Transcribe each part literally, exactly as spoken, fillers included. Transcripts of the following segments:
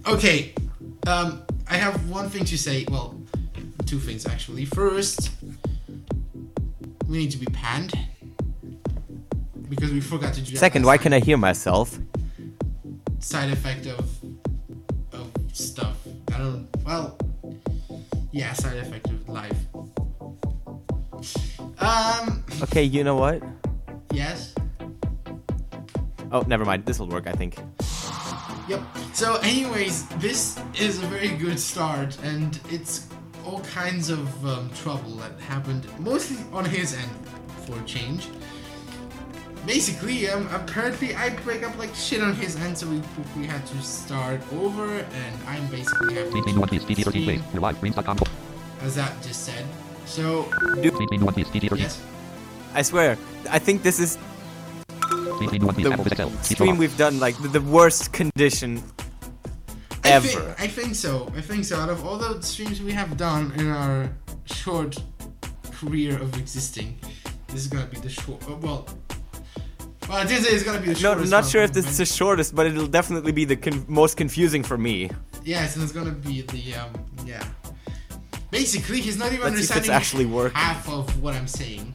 Okay, um, I have one thing to say. Well, two things actually. First, we need to be panned because we forgot to do that. Second, why can I hear myself? Side effect of of stuff. I don't. Well, yeah, side effect of life. Um. Okay, you know what? Yes. Oh, never mind. This will work, I think. Yep. So, anyways, this is a very good start, and it's all kinds of um, trouble that happened, mostly on his end, for a change. Basically, um, apparently I break up like shit on his end, so we we had to start over, and I'm basically having to stream, as that just said. So, yes. I swear, I think this is the stream we've done, like, the, the worst condition ever. I think, I think so. I think so. Out of all the streams we have done in our short career of existing, this is gonna be the short. Uh, well, well, I did say it's gonna be the no, shortest. not sure if one, this is the shortest, but it'll definitely be the con- most confusing for me. Yes, and it's gonna be the um, yeah. Basically, he's not even Let's see if it's understanding actually working. half of what I'm saying.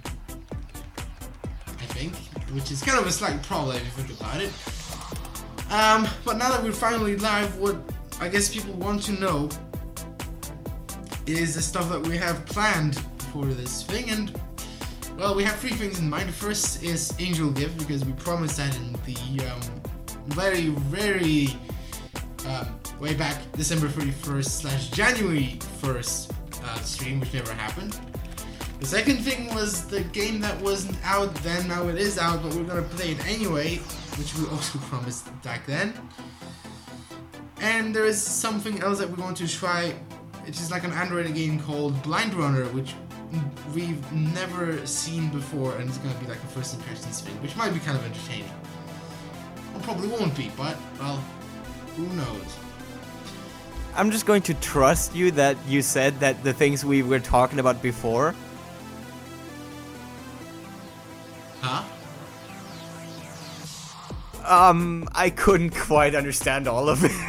I think, which is kind of a slight problem if you think about it. Um, but now that we're finally live, what I guess people want to know is the stuff that we have planned for this thing, and well, we have three things in mind. The first is Angel Gift, because we promised that in the um, very, very um, way back December thirty-first slash January first uh, stream, which never happened. The second thing was the game that wasn't out then, now it is out, but we're gonna play it anyway, which we also promised back then. And there is something else that we want to try, which is like an Android game called Blind Runner, which we've never seen before, and it's gonna be like a first impressions thing, which might be kind of entertaining. Well, probably won't be, but, well, who knows? I'm just going to trust you that you said that the things we were talking about before. Huh? Um, I couldn't quite understand all of it.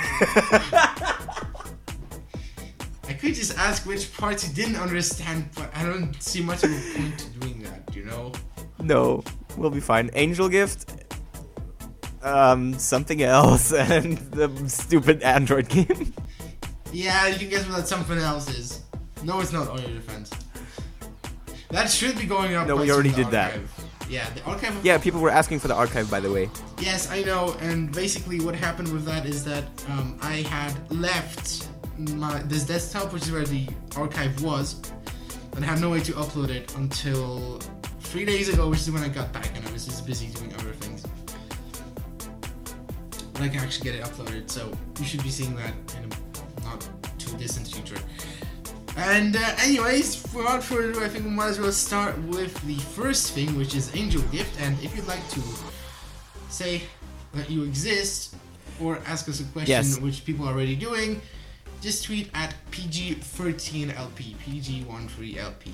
I could just ask which parts you didn't understand, but I don't see much of a point to doing that, you know? No, we'll be fine. Angel Gift, um, something else, and the stupid Android game. Yeah, you can guess what that something else is. No, it's not Audio Defense. That should be going up. No, quite we already soon, the did that. archive. Yeah, the archive. Of Yeah, people were asking for the archive, by the way. Yes, I know, and basically what happened with that is that um, I had left my this desktop, which is where the archive was, and had no way to upload it until three days ago, which is when I got back, and I was just busy doing other things. But I can actually get it uploaded, so you should be seeing that in a not too distant future. And uh, anyways, without further ado, I think we might as well start with the first thing, which is Angel Gift. And if you'd like to say that you exist or ask us a question, Yes. which people are already doing, just tweet at P G thirteen L P, P G thirteen L P.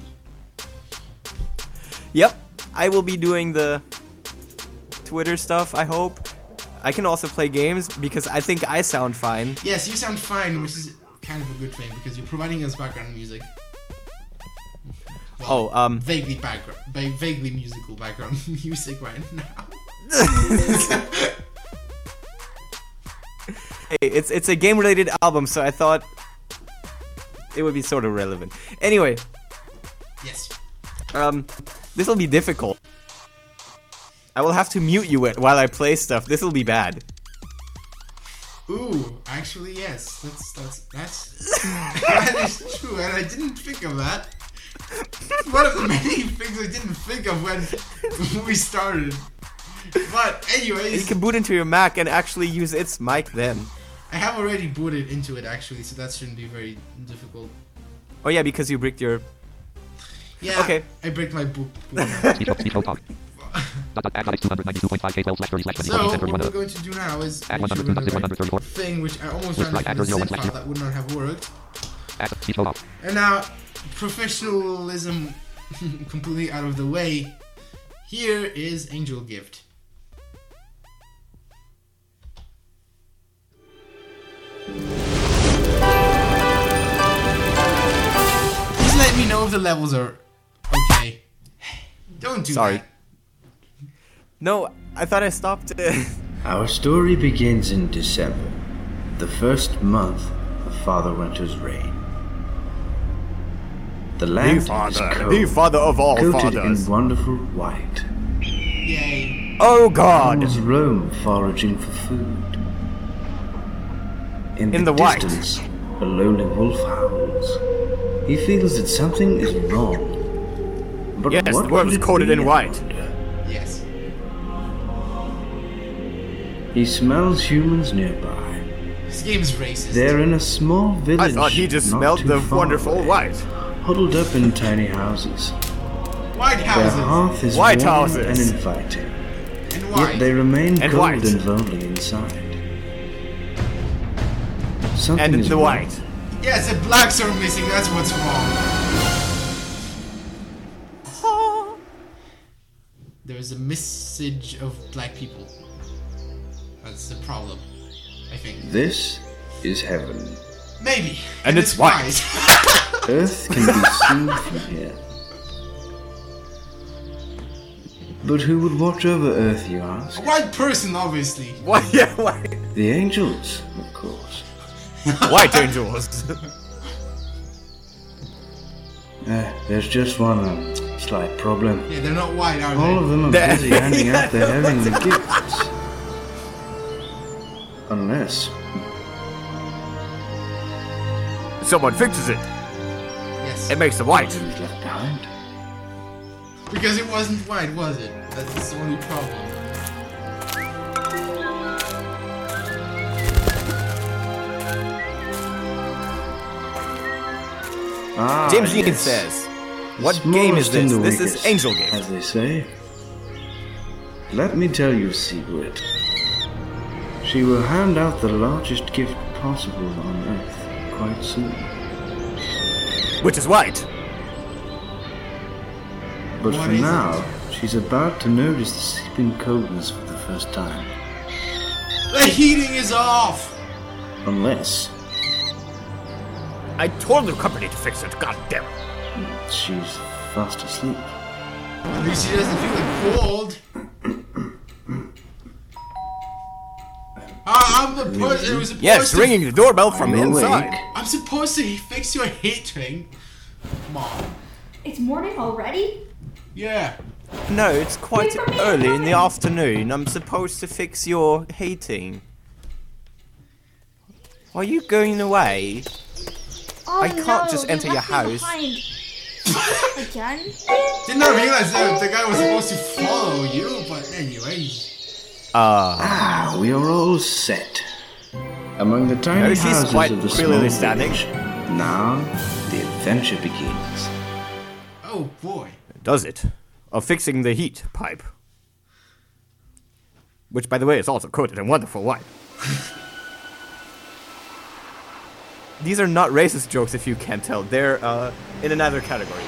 Yep, I will be doing the Twitter stuff, I hope. I can also play games, because I think I sound fine. Yes, you sound fine, which is kind of a good thing, because you're providing us background music. Well, Oh, um... vaguely background, va- vaguely musical background music right now. Hey, it's it's a game-related album, so I thought it would be sort of relevant. Anyway, Yes. um, this will be difficult. I will have to mute you while I play stuff. This will be bad. Ooh, actually, yes. That's that's that's that is true, and I didn't think of that. It's one of the many things I didn't think of when we started. But anyways, You can boot into your Mac and actually use its mic then. I have already booted into it actually, so that shouldn't be very difficult. Oh yeah, because you bricked your... Yeah. Okay. I break my book. So, So what we're going to do now is make sure we're doing the right thing, which I almost ran into a zip file that would not have worked. And now, professionalism completely out of the way. Here is Angel Gift. you the levels are okay. Don't do Sorry. that. No, I thought I stopped it. Our story begins in December, the first month of Father Winter's reign. The land The father, is cold, the father of all coated fathers. in wonderful white. Yay. Oh God! Animals roam foraging for food. In, In the, the white. distance, a lonely wolf howls. He feels that something is wrong. But Yes, what the world could is it coated be, in I white. wonder? Yes. He smells humans nearby. This game is racist. They're in a small village. I thought he just not smelled too the far wonderful away, white. huddled up in tiny houses. White Their houses. hearth is White warm houses. and inviting. And Yet white. they remain And cold white. and lonely inside. Something And is the wrong. white. Yes, the blacks are missing. That's what's wrong. There is a message of black people. That's the problem, I think. This is heaven. Maybe. And it's white. Earth can be seen from here. But who would watch over Earth, you ask? A white person, obviously. What? Yeah, white. The angels, of course. White angels. Uh, there's just one uh, slight problem. Yeah, they're not white, are All they? of them are They're- busy handing out their heavenly gifts. Unless Someone fixes it. Yes. It makes them white. who's left behind. Because it wasn't white, was it? That's the only problem. Ah, James Dean yes. says, The "What game is smallest and this? the This is weakest, Angel Game." as they say. Let me tell you a secret. She will hand out the largest gift possible on Earth quite soon. Which is white. But What for is now, she's about to notice the seeping coldness for the first time. The heating is off! Unless I told the company to fix it. God damn it. she's fast asleep. At least she doesn't feel the cold. Ah, I'm the person who's supposed Yes, to... ringing the doorbell from Are you inside. awake? I'm supposed to fix your heating. Mom. It's morning already? Yeah. No, it's quite Wait for me, early I'm in the coming. afternoon. I'm supposed to fix your heating. Are you going away? Oh, I can't no, just they enter your left me house. behind. Again? Did not realize that the guy was supposed to follow you, but anyway. Uh, Ah, we are all set. Among the tiny No, she's houses quite of the clearly small standing. village. Now, the adventure begins. Oh boy. does it? Of fixing the heat pipe. Which, by the way, is also coated in wonderful white. These are not racist jokes, if you can't tell. They're uh, in another category.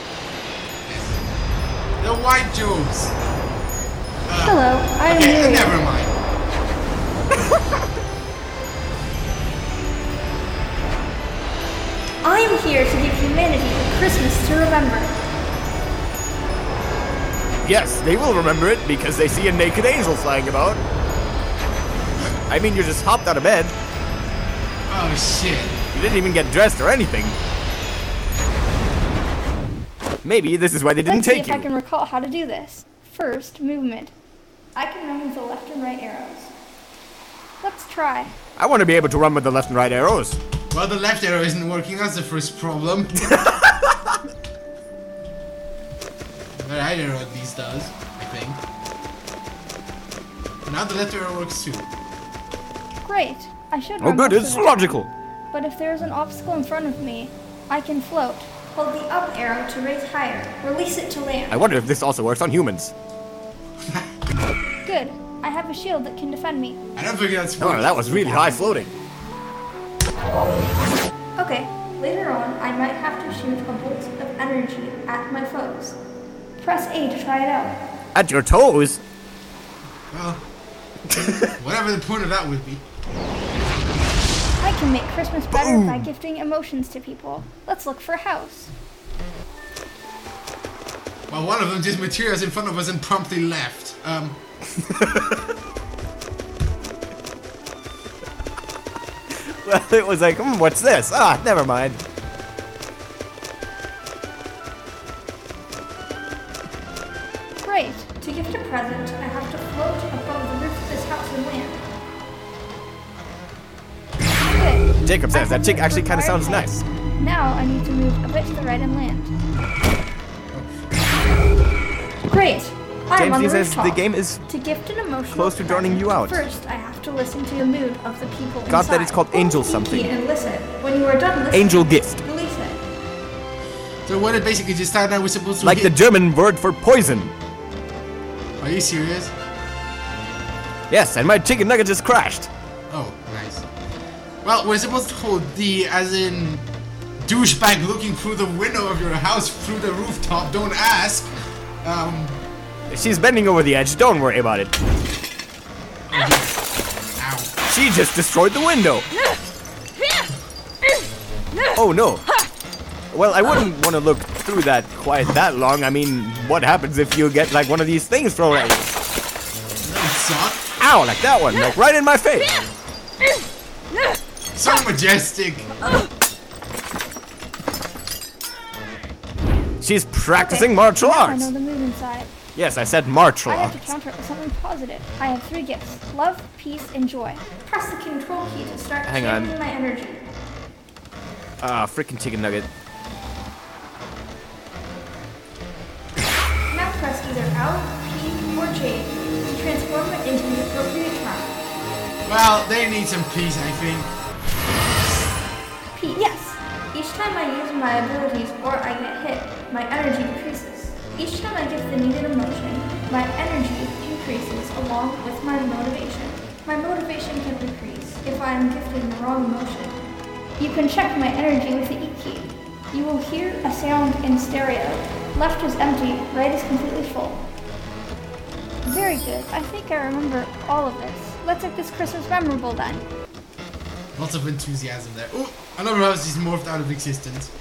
The white jokes. Hello, I am Okay, Miriam. never mind. I am here to give humanity a Christmas to remember. Yes, they will remember it because they see a naked angel flying about. I mean, you just hopped out of bed. Oh shit. You didn't even get dressed or anything. Maybe this is why they didn't Let's see take if you. I can recall how to do this. First, movement. I can run with the left and right arrows. Let's try. I want to be able to run with the left and right arrows. Well, the left arrow isn't working. That's the first problem. The right arrow at least does, I think. Now the left arrow works too. Great. I should Oh, run good, most it's of the time. logical. But if there's an obstacle in front of me, I can float. Hold the up arrow to raise higher. Release it to land. I wonder if this also works on humans. Good. I have a shield that can defend me. I don't think that's Oh, working. that was really high floating. Okay, later on, I might have to shoot a bolt of energy at my foes. Press A to try it out. At your toes? Well, whatever the point of that would be. I can make Christmas better by gifting emotions to people. Let's look for a house. Well, one of them just materialized in front of us and promptly left. Um. Well, it was like, hmm, what's this? Ah, never mind. Great. To gift a present, I have to float above the roof of this house and land. Good. Jacob says I that chick have actually kind of required sounds height. nice. Now I need to move a bit to the right and land. Great. I am on James the says rooftop. the game is To gift an emotional close to drowning present, you out. First, I have to listen to the mood of the people Got that inside. it's called Angel Hold something. the key and listen. When you are done listening, Angel gift. release it. So what it basically just started out, we're supposed to Like the hit- German word for poison. Are you serious? Yes, and my chicken nugget just crashed. Oh, nice. Well, we're supposed to hold D as in douchebag looking through the window of your house through the rooftop. Don't ask. Um. She's bending over the edge, don't worry about it. Ow. She just destroyed the window. Oh no. Well, I wouldn't want to look through that quite that long. I mean, what happens if you get like one of these things thrown at you? That would suck. Ow, like that one, like right in my face. So majestic. She's practicing Okay, martial now I arts. know the mood inside. Yes, I said martial I have to arts. counter it with something positive. I have three gifts: love, peace, and joy. Press the control key to start Hang on. channeling my energy. Ah, freaking chicken nugget. Now press either L, P, or J to transform it into the appropriate term. Well, they need some peace, I think. P. Yes. Each time I use my abilities or I get hit, my energy decreases. Each time I give the needed emotion, my energy increases along with my motivation. My motivation can decrease if I am gifted the wrong emotion. You can check my energy with the E key. You will hear a sound in stereo. Left is empty, right is completely full. Very good. I think I remember all of this. Let's make this Christmas memorable then. Lots of enthusiasm there. Oh, another house is morphed out of existence.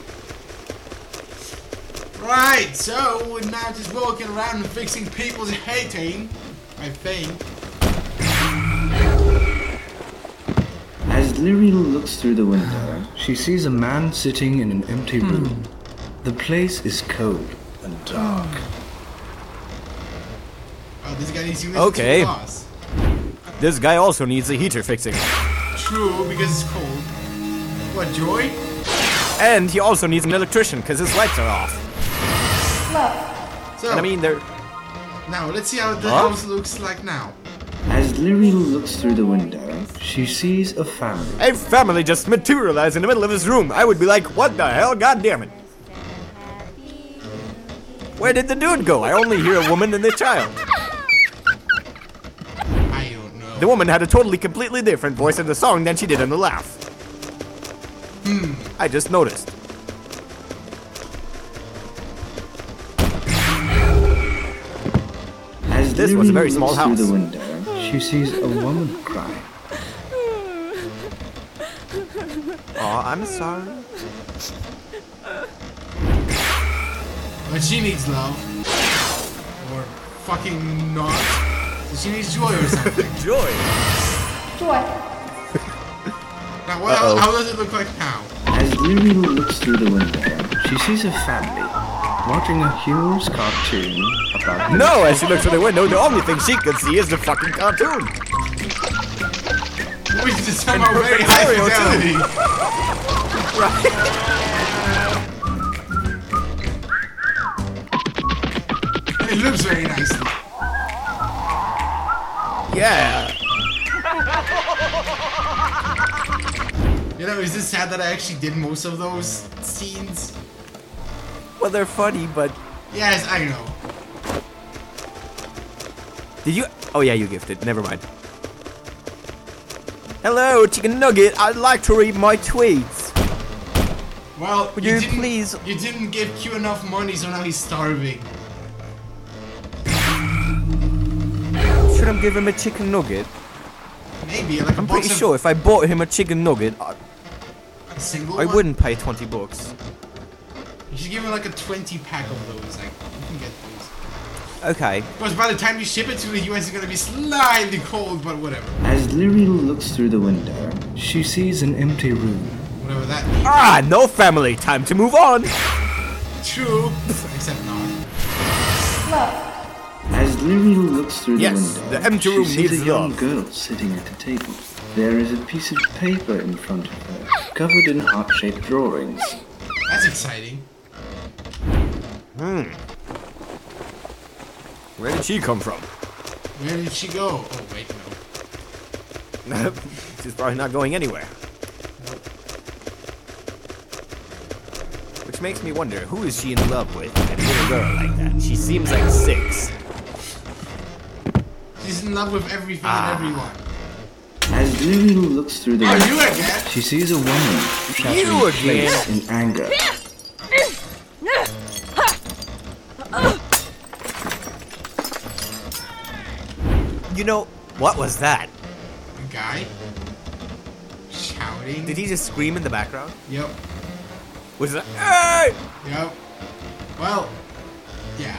Right, so we're now just walking around and fixing people's hating, I think. As Lyriel looks through the window, she sees a man sitting in an empty room. The place is cold and dark. Oh, this guy needs to listen Okay. to us. This guy also needs a heater fixing. True, because it's cold. What, Joy? And he also needs an electrician because his lights are off. Love. So, And I mean, they're... now let's see how the Huh? house looks like now. As Lyriel looks through the window, she sees a family. A family just materialized in the middle of his room. I would be like, what the hell? God damn it. Where did the dude go? I only hear a woman and a child. I don't know. The woman had a totally completely different voice in the song than she did in the laugh. Hmm. I just noticed. As This was a Lyriel very small looks house. through the window, she sees a woman crying. Oh, I'm sorry. But she needs love. Or fucking not. So she needs joy or something. Joy. Joy. Now, what, how, Uh-oh. how does it look like now? As Lyriel looks through the window, she sees a family watching a humorous cartoon about No, as she looked through the window, the only thing she could see is the fucking cartoon. Which is somehow And very perfect high stereo, fidelity. Right. It looks very nicely. Yeah. You know, is this sad that I actually did most of those scenes? Well, they're funny, but... Yes, I know. Did you... Oh, yeah, you gifted. Never mind. Hello, Chicken Nugget. I'd like to read my tweets. Well, Would you didn't, please- You didn't give Q enough money, so now he's starving. Should I give him a chicken nugget? Maybe, like a I'm box pretty of sure if I bought him a chicken nugget, I, a single I one? wouldn't pay twenty bucks. You should give him like a twenty pack of those, like can get those. Okay. Because by the time you ship it to the U S, it's gonna be slightly cold, but whatever. As Lyriel looks through the window, she sees an empty room. Whatever that means. Ah, no family. Time to move on. True. Except not. Love. As Lyriel looks through Yes, the window, the empty she room sees needs a young love. girl sitting at a table. There is a piece of paper in front of her, covered in heart-shaped drawings. That's exciting. Hmm. Where did she come from? Where did she go? Oh, wait, no. She's probably not going anywhere. Which makes me wonder, who is she in love with? A little girl like that. She seems like six. She's in love with everything Ah. and everyone. As Lyriel looks through the Oh, window, you again? she sees a woman You shattering again? plates in anger. You know, what was that? A guy? Shouting? Did he just scream in the background? Yep. Was it? Hey! Yep. Well, yeah.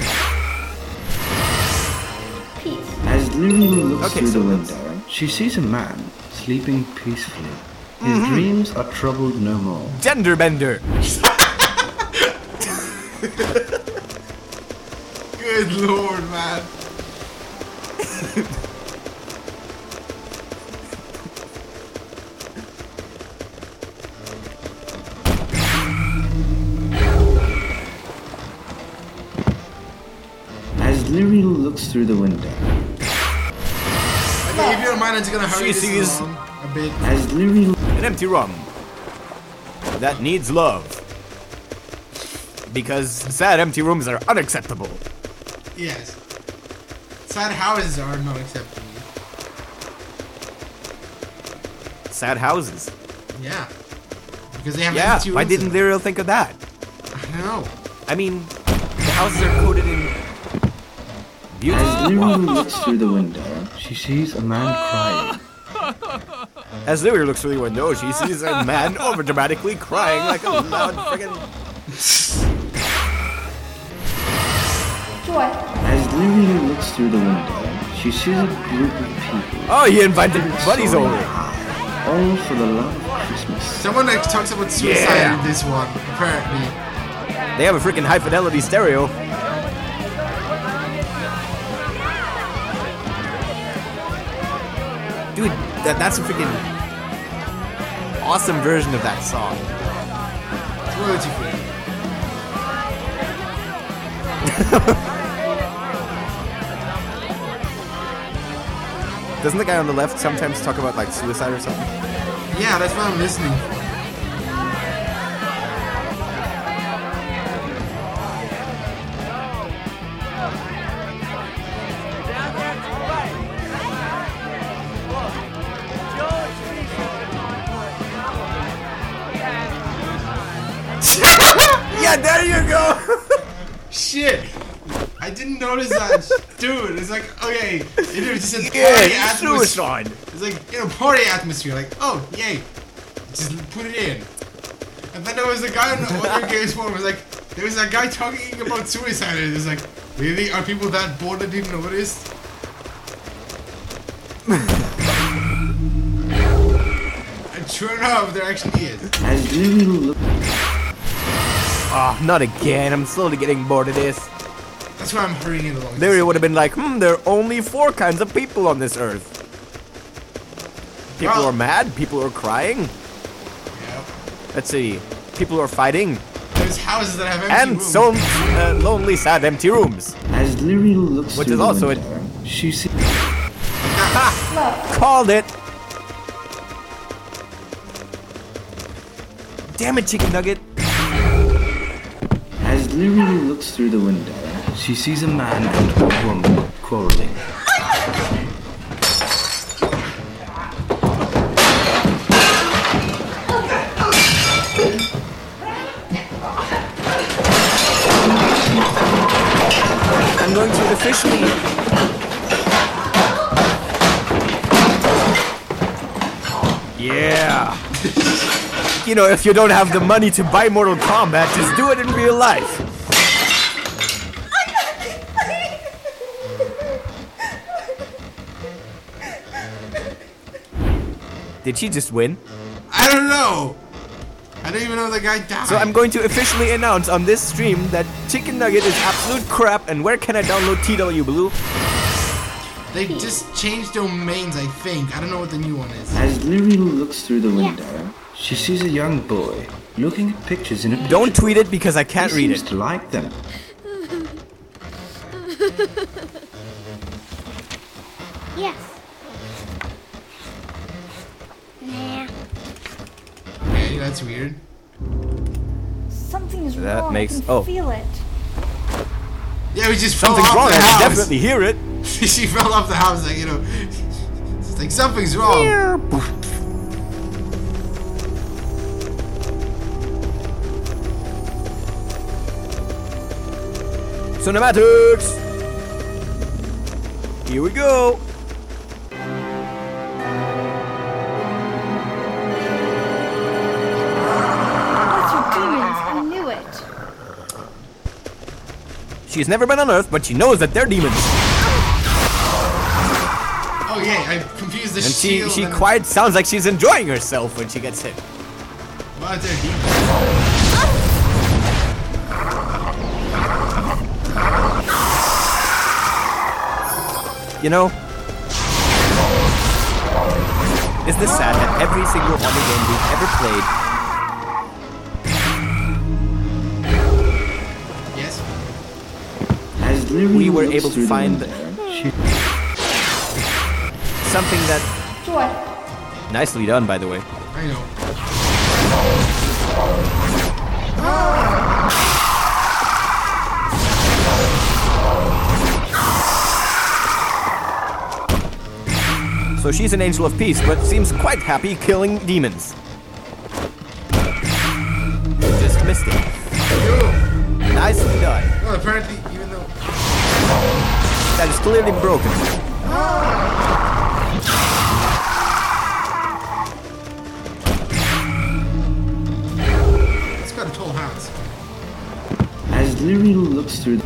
Peace. As Lyriel looks Okay, through so the let's- window, she sees a man sleeping peacefully. His dreams are troubled no more. Gender bender. Good lord, man. As Lyriel looks through the window, Okay, if you don't mind, I'm just gonna hurry She this sees- along a bit. as Lyriel An empty room that needs love. Because sad empty rooms are unacceptable. Yes. Sad houses are not acceptable. Sad houses. Yeah. Because they have Yeah, empty why rooms in didn't them. Lyriel think of that? I don't know. I mean, the houses are coated in beauty. As Lyriel looks through the window, she sees a man crying. As Lyriel looks through the window, she sees a man overdramatically crying like a loud friggin'. Joy. As Lyriel looks through the window, she sees a group of people, Oh, he invited buddies soaring over. high, all for the love of Christmas. Someone that talks about suicide Yeah. in this one, apparently. They have a freaking high fidelity stereo. Dude, that, that's a freaking awesome version of that song. It's royalty free. Doesn't the guy on the left sometimes talk about like suicide or something? Yeah, that's what I'm listening for. Yeah, there you go. Shit! I didn't notice that. Dude, it's like, okay, it was just a Yeah, party it's atmosphere. suicide. It's like, you know, party atmosphere. Like, oh, yay. Just put it in. And then there was a guy on the other games forum, was like, there was a guy talking about suicide, and it's like, really? Are people that bored that didn't notice? And sure enough, there actually is. As Lyriel looks Oh, not again. I'm slowly getting bored of this. That's why I'm hurrying it along. Lyria would have been like, hmm, there are only four kinds of people on this earth. People Well- are mad, people are crying. Yeah. Let's see. People are fighting. There's houses that have empty And rooms. so uh, lonely, sad, empty rooms. As Lyriel looks Which through is the also window, she sees Love. Called it. Damn it, chicken nugget. As Lyriel looks through the window, she sees a man and a woman quarreling. I'm going to officially. Yeah. You know, if you don't have the money to buy Mortal Kombat, just do it in real life. Did she just win? I don't know. I don't even know the guy died. So I'm going to officially announce on this stream that Chicken Nugget is absolute crap. And where can I download T W Blue? They just changed domains, I think. I don't know what the new one is. As Liriel looks through the window, she sees a young boy looking at pictures in a picture Don't tweet it because I can't He read seems it. to like them. Yes. Nah. Okay, that's weird. Something's That wrong. makes- I can oh. feel it. Yeah, we just fell Something's off wrong. the I house. can definitely hear it. She fell off the house, like, you know. It's like something's wrong. Cinematics. Here we go. That's your demons. I knew it. She's never been on Earth, but she knows that they're demons. Oh yeah, I confused the And she shield. she and quite sounds like she's enjoying herself when she gets hit. Well, they're demons. You know, is this sad that every single other game we've ever played, Yes. As Liriel we were looks able through to the find window, she something that Joy. nicely done, by the way. I know. So she's an angel of peace, but seems quite happy killing demons. Just missed it. Nicely done. Well, apparently, even though. That is clearly broken. It's got a tall house. as Liriel looks through the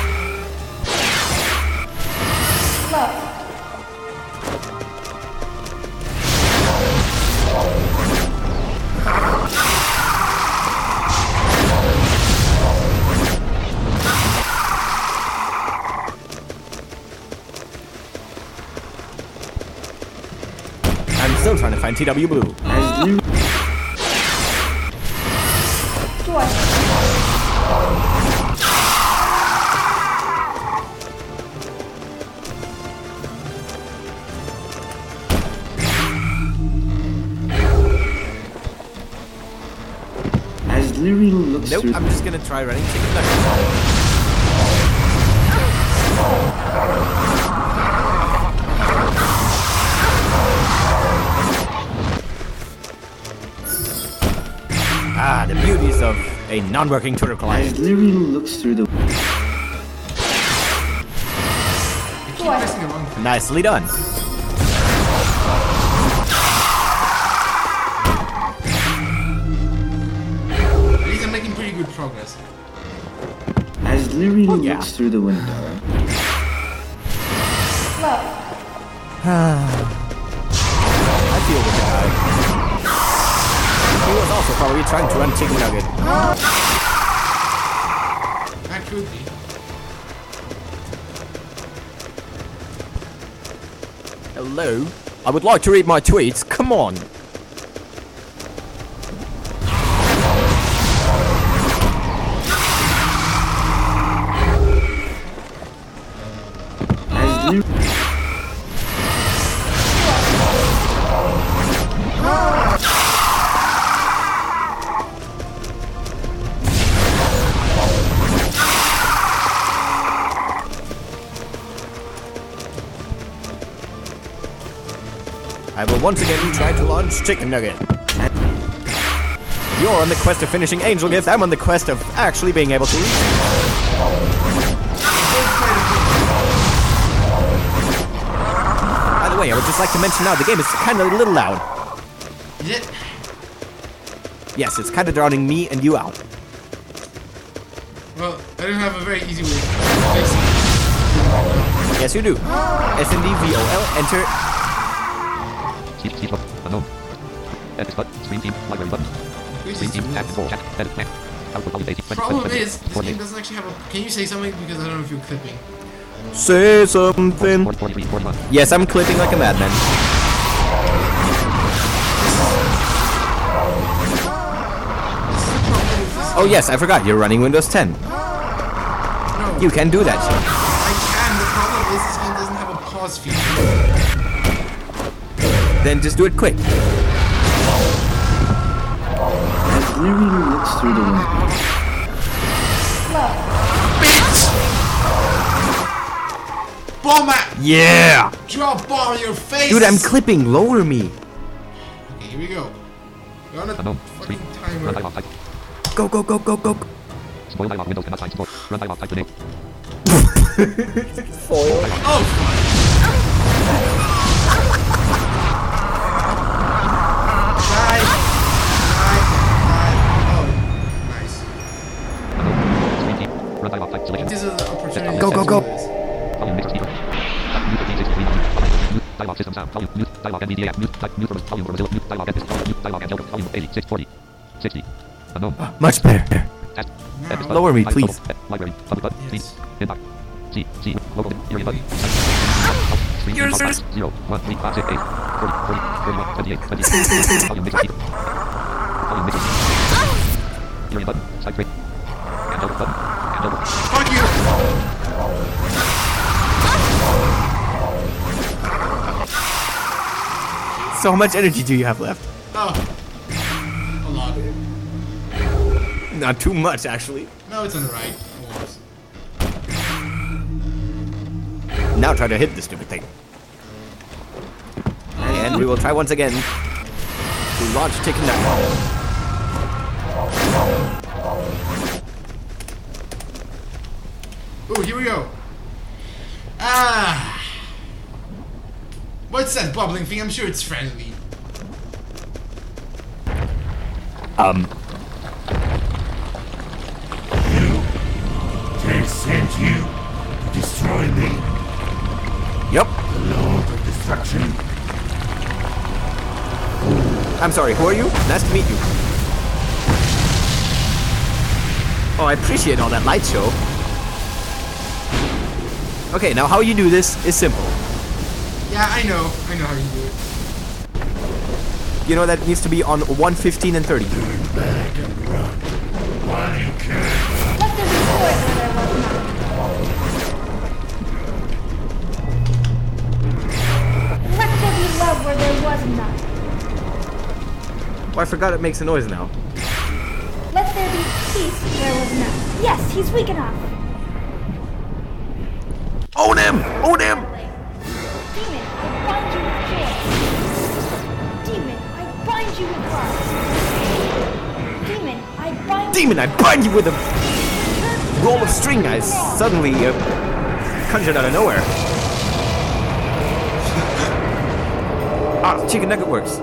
Love. I'm still trying to find T W Blue. as Liriel Joy. as Liriel looks Nope, through I'm just gonna try running chicken nuggets. Ah, the beauties of a non-working Twitter as client. Liriel looks through the I keep pressing the wrong thing. Nicely done. At least I'm making pretty good progress. as Liriel Oh, yeah. looks through the window. Love. I feel the guy. He was also probably trying to run chicken nugget. That could be. Hello? I would like to read my tweets. Come on. As Liriel I will once again try to launch chicken nugget. You're on the quest of finishing Angel Gift. I'm on the quest of actually being able to reach. By the way, I would just like to mention now the game is kind of a little loud. Is it? Yes, it's kind of drowning me and you out. Well, I don't have a very easy way of fixing it. Yes, you do. S N D V O L, enter. Keep, keep up. No. Edit button. Stream team. Library button. Which Stream is team. Tab. rules. Control. Tab. Edit. Tab. Output volume eighty. Problem is, this game doesn't actually have a. Can you say something? Because I don't know if you're clipping. Say something. forty-three, forty-one. Yes, I'm clipping like a madman. Oh yes, I forgot. You're running Windows ten. No. You can do that shit. I can. The problem is, this game doesn't have a pause feature. Then just do it quick. As Miriam looks through the window, Bitch! Bomb at! Yeah! Drop bomb in your face! Dude, I'm clipping. Lower me. Okay, here we go. We're on a Unknown. fucking Run timer. dialog type. Go, go, go, go, go. Spoil dialog. Windows cannot find support. Run dialog type the name. Oh, Die! Die! Die! Oh, nice. Unknown. Stream team. Run dialog type selection. This is an opportunity Go, to go, do go. this. Volume mixer speaker. Mute fifteen sixty-three. Mute dialog system sound. Volume mute dialog N V D A. Mute type mute for volume for Mozilla. Mute dialog N Mute dialog N volume eighty six forty sixty. Unknown. Much better. Test. Now. Edit button. Lower me, Type please. bubble. Library. Public button. Yes. Scene. Inbox. C. C. Local. Area button. Screen Yours, inbox. yours. Zero. One. Three. Five. Six. Eight. Forty. Forty. Forty-one. Twenty-eight. Twenty. Volume mixer speaker. Volume mixer. Area button. Side tray. And over button. And over. Fuck you! So how much energy do you have left? Oh. A lot. Not too much, actually. No, it's on the right. Almost. Now try to hit the stupid thing. And we will try once again to launch Taken Down. Ooh, here we go. Ah. What's that bubbling thing? I'm sure it's friendly. Um, They sent you to destroy me, yep. the Lord of Destruction. I'm sorry, who are you? Nice to meet you. Oh, I appreciate all that light show. Okay, now how you do this is simple. Yeah, I know. I know how you do it. You know that needs to be on one fifteen and thirty. Turn back and run while you can. Let there be joy where there was none. Let there be love where there was none. Oh, I forgot it makes a noise now. Let there be peace where there was none. Yes, he's weak enough. Own him! Own him! Demon, I bind you with joy. Demon, I bind you with love. Demon, I bind Demon, I bind you with a roll of string I suddenly uh, conjured out of nowhere. Ah, chicken nugget works.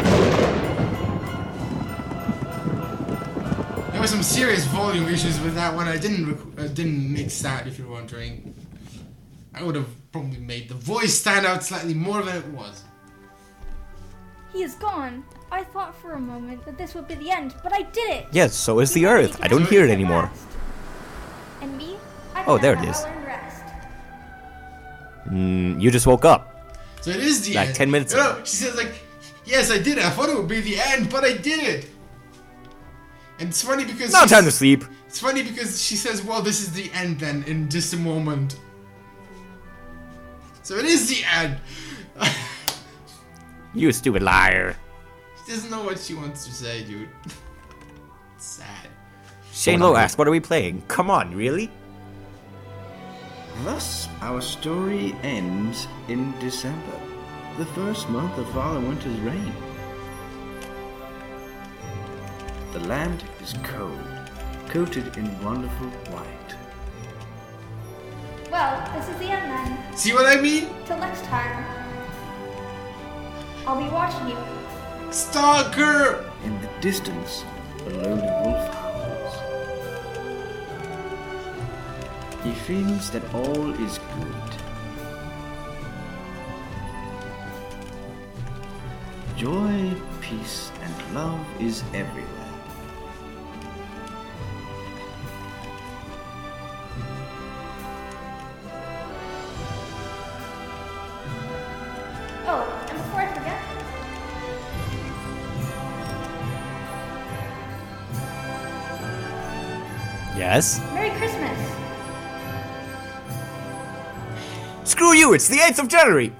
There were some serious volume issues with that one. I didn't rec- uh, didn't mix that, if you're wondering. I would have probably made the voice stand out slightly more than it was. He is gone. I thought for a moment that this would be the end, but I did it. Yes, so is the Before earth. he I don't can hear it rest. anymore. And me? I Oh, can there have it is. my hour and rest. Mm, you just woke up. So it is the Like end. ten minutes No, ago. she says like, yes, I did it. I thought it would be the end, but I did it. And it's funny because Now she's- time to sleep. It's funny because she says, well, this is the end then, in just a moment. So it is the end. You stupid liar. She doesn't know what she wants to say, dude. It's sad. Shane Lowe asked, what are we playing? Come on, really? Thus, our story ends in December, the first month of Father Winter's reign. The land is cold, coated in wonderful white. Well, this is the end then. See what I mean? Till next time. I'll be watching you. Stalker! In the distance, a lonely wolf howls. He feels that all is good. Joy, peace, peace and love is everywhere. Oh, and before I forget, Yes? Merry Christmas! Screw you, it's the eighth of January!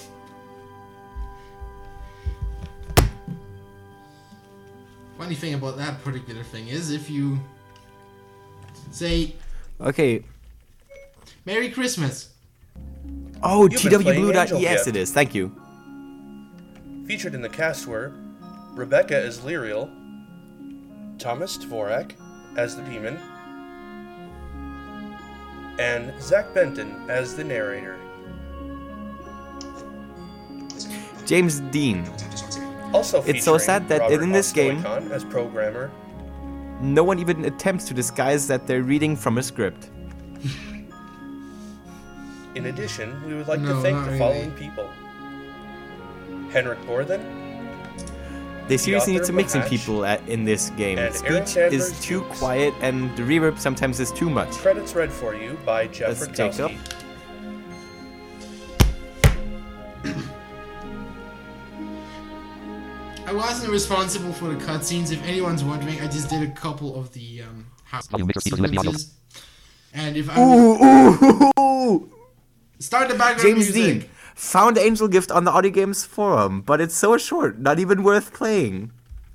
Funny thing about that particular thing is if you say Okay. Merry Christmas. Oh, You've been playing T W Blue. Angel Yes, Gift. it is. Thank you. Featured in the cast were Rebecca as Lyriel, Thomas Dvorak as the demon, and Zach Benton as the narrator. James Dean. Also It's so featuring sad that Robert in this game- Ostoikon as programmer, No one even attempts to disguise that they're reading from a script. In addition, we would like No, to thank not the really. following people. Henrik Borthen, They seriously need author some of mixing Hatch, people at, in this game. and Aaron Speech is Sandler's too jokes. quiet and the reverb sometimes is too much. credits read for you by Jeff That's Jacob. Rutkowski. I wasn't responsible for the cutscenes. If anyone's wondering, I just did a couple of the um, house Volume mixer speakers, U S B audio. sequences. And if I Ooh, ooh, ooh. start the background James music, Dean found Angel Gift on the Audio Games forum, but it's so short, not even worth playing.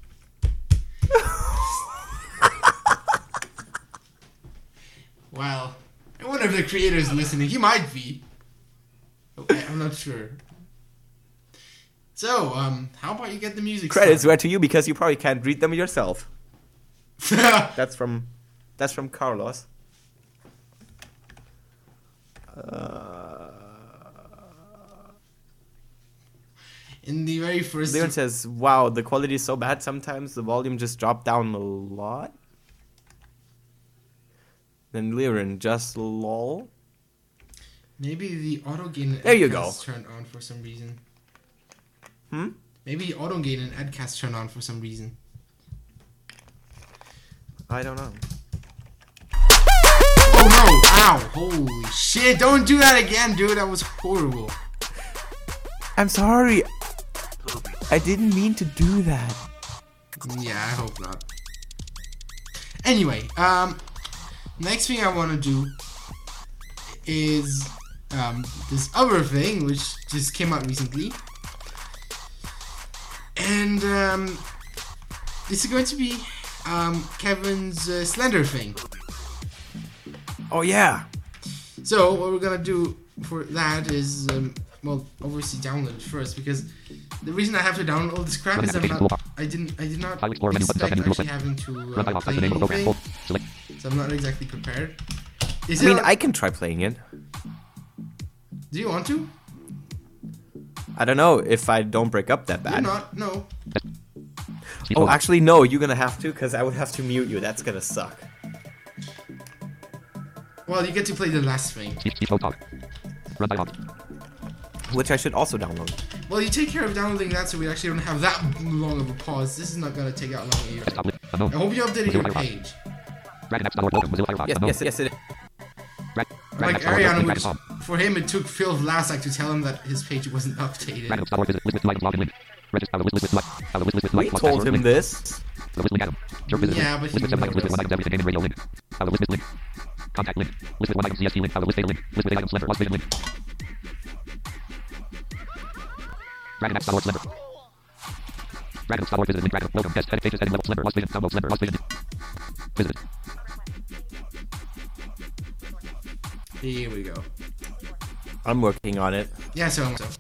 wow. I wonder if the creator is listening. He might be. Okay, I'm not sure. So, um, how about you get the music Credits started? were to you because you probably can't read them yourself. That's from, that's from Carlos. Uh, In the very first... Leon says, "Wow, the quality is so bad. Sometimes the volume just dropped down a lot." Then Liren, just lol. Maybe the auto gain and There you Adcast go. turned on for some reason. Hmm? Maybe auto gain and Adcast turned on for some reason. I don't know. Oh no! Ow! Holy shit! Don't do that again, dude. That was horrible. I'm sorry. I didn't mean to do that. Yeah, I hope not. Anyway, um, next thing I want to do is um this other thing which just came out recently, and um, this is going to be um Kevin's uh, Slender thing. Oh yeah. So what we're gonna do for that is, um, well, obviously download it first, because the reason I have to download all this crap is I'm not, I didn't, I did not Highly explore menu button, expect document actually toolset. having to Run by uh, off, play type the name of the program. anything, Hold. Select. so I'm not exactly prepared. Is I it mean, on- I can try playing it. Do you want to? I don't know if I don't break up that You're bad. not. No. Speech Oh, mode. actually, no. You're gonna have to, because I would have to mute you. That's gonna suck. Well, you get to play the last thing. Speech, speech mode talk. Run by off. Which I should also download. Well, you take care of downloading that, so we actually don't have that long of a pause. This is not gonna take that long either. Desktop list. I Unknown. hope you updated your Mozilla Firefox. page. Dragon apps download. Welcome. Mozilla Firefox. Yes, Unknown. yes, yes. It, Drag- Dragon Like apps download. Ariana, Dragon which Psalm. for him it took Phil Vlasak to tell him that his page wasn't updated. Dragon apps download. Visit list with items login link. Register. List list with list. List list with we list. Plus told password him link. this. The list link item. Jerk visit Yeah, link. but List he with seven items. List with knows. one item. Everything game and radio link. Follow list list link. Contact link. List with one item. C S T link. Follow list data link. List with eight items. Slender. Lost vision link. Dragon apps download. Slender. Dragon apps download. Visit link. Dragon. Welcome. Test. Edit pages. Edit level. Slender. Lost vision. Download. Slender. Lost vision. Visit. Here we go. I'm working on it. Yeah, so so.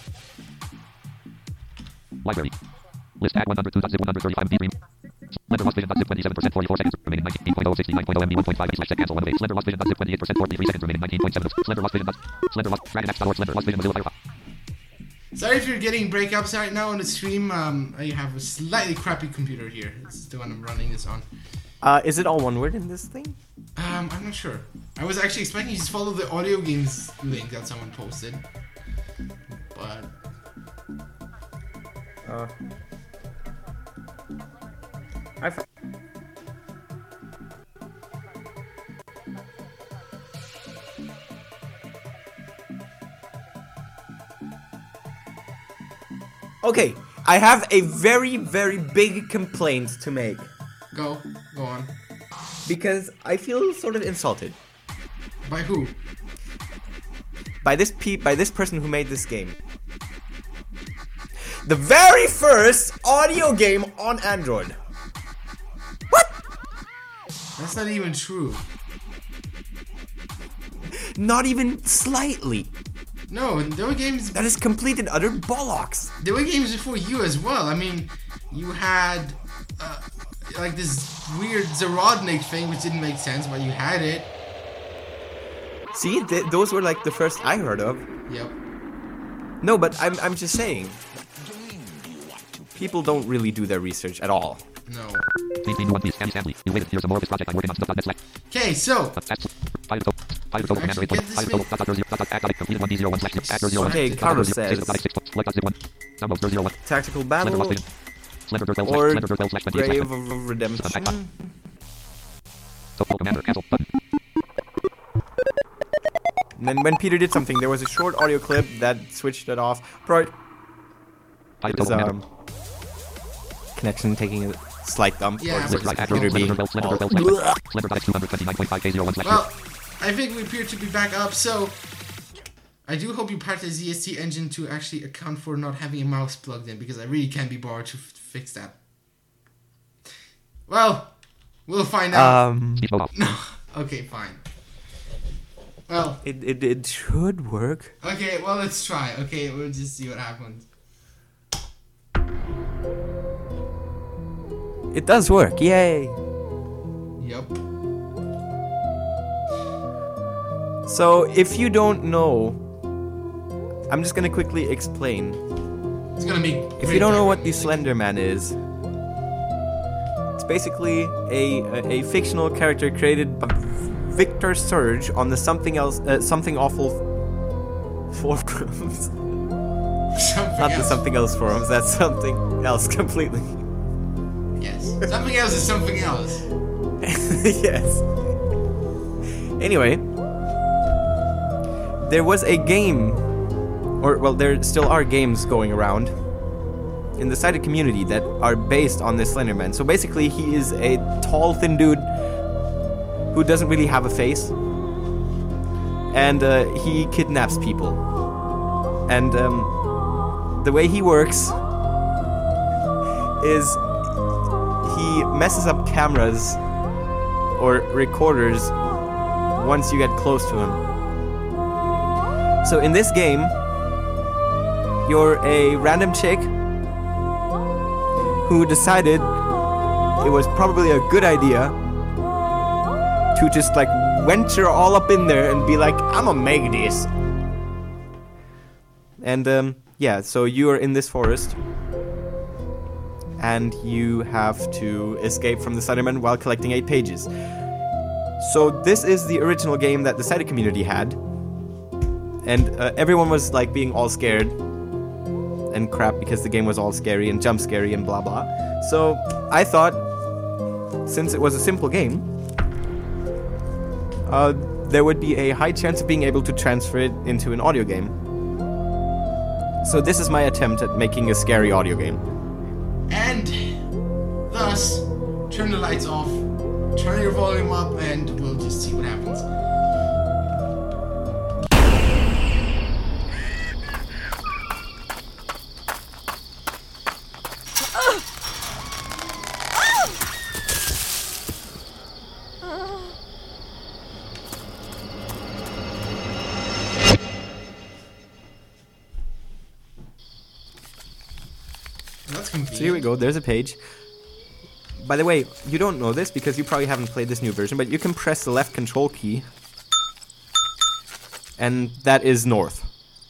Library. List tag one hundred two dot zip one hundred thirty-five M B stream. Slender lost vision dot zip twenty-seven percent forty-four seconds remaining nineteen point oh sixty-nine point oh M B one point five slash set cancel one of eight. Slender lost vision dot zip twenty-eight percent forty-three seconds remaining nineteen point seven. Slender lost vision dot Slender lost Dragon apps download. Slender lost vision Mozilla Firefox. Sorry if you're getting breakups right now on the stream. Um, I have a slightly crappy computer here. This is the one I'm running this on. Uh, is it all one word in this thing? Um, I'm not sure. I was actually expecting you to follow the audio games link that someone posted, but Uh, I've... Okay, I have a very, very big complaint to make. Go. Go on. Because I feel sort of insulted. By who? By this pe- by this person who made this game. The very first audio game on Android. What? That's not even true. Not even slightly. No, there were games. That is complete and utter bollocks. There were games before you as well. I mean, you had uh, like this weird Zerodnik thing, which didn't make sense, but you had it. See, th- those were like the first I heard of. Yep. No, but I'm I'm just saying. People don't really do their research at all. No. Maintain one piece, Andy Stanley. You waited. Here's some more of this project. I'm working on stuff dot net slash. Okay, so. Okay, Carlos says. Tactical Battle or Grave of Redemption. And then when Peter did something, there was a short audio clip that switched it off. Pro- His, um, connection taking a slight dump. Yeah, or but- Peter being all- Well, I think we appear to be back up, so I do hope you part the Z S T engine to actually account for not having a mouse plugged in, because I really can't be bothered to f- fix that. Well, we'll find out. Um, No, okay, fine. Well, it, it it should work. okay, well, let's try. Okay, we'll just see what happens. It does work. Yay! Yep. So if you don't know, I'm just gonna quickly explain. It's gonna be. If you don't know what the Slender Man is, it's basically a a, a fictional character created by Victor Surge on the Something Else, uh, Something Awful forums. Something Not else. the Something Else forums. That's something else completely. Yes. Something else is something else. Yes. Anyway, there was a game, or well, there still are games going around in the Cited community that are based on this Slenderman. So basically, he is a tall, thin dude who doesn't really have a face, and uh, he kidnaps people. And um, the way he works is he messes up cameras or recorders once you get close to him. So in this game, you're a random chick who decided it was probably a good idea to just like venture all up in there and be like, I'ma make this. And um, yeah, so you are in this forest and you have to escape from the Slenderman while collecting eight pages. So this is the original game that the Cited community had, and uh, everyone was like being all scared and crap because the game was all scary and jump scary and blah blah. So I thought, since it was a simple game, uh, there would be a high chance of being able to transfer it into an audio game. So this is my attempt at making a scary audio game. And thus, turn the lights off, turn your volume up, and we'll just see what happens. That's convenient. So here we go, there's a page. By the way, you don't know this because you probably haven't played this new version, but you can press the left control key, and that is north.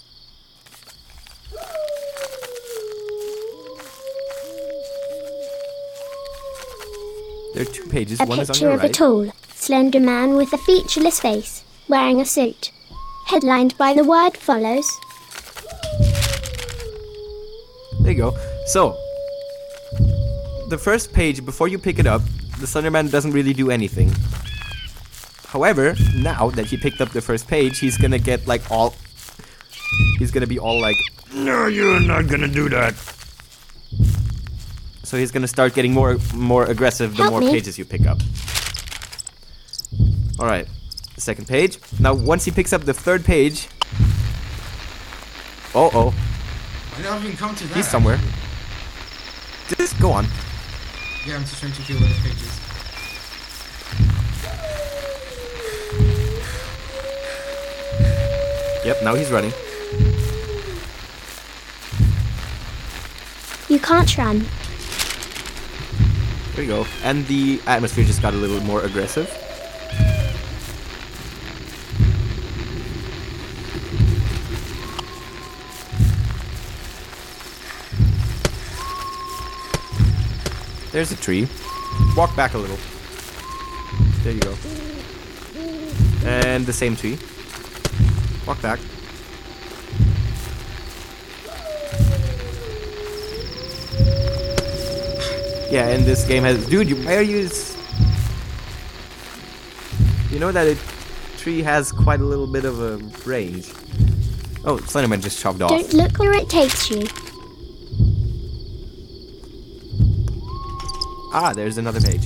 There are two pages, A one is on picture your of a right. tall, slender man with a featureless face, wearing a suit, headlined by the word follows. There you go. So, the first page, before you pick it up, the Slenderman doesn't really do anything. However, now that he picked up the first page, he's gonna get like all... He's gonna be all like, no, you're not gonna do that. So he's gonna start getting more more aggressive the Help more me. pages you pick up. Alright, the second page. Now, once he picks up the third page... Oh, oh. I don't even come to that. He's somewhere. Just go on. Yeah, I'm just trying to kill those pages. Yep, now he's running. You can't run. There you go. And the atmosphere just got a little more aggressive. There's a tree. Walk back a little. There you go. And the same tree. Walk back. Yeah, and this game has... Dude, you, why are you... s- You know that a tree has quite a little bit of a range. Oh, Slenderman just chopped off. Don't look where it takes you. Ah, there's another page.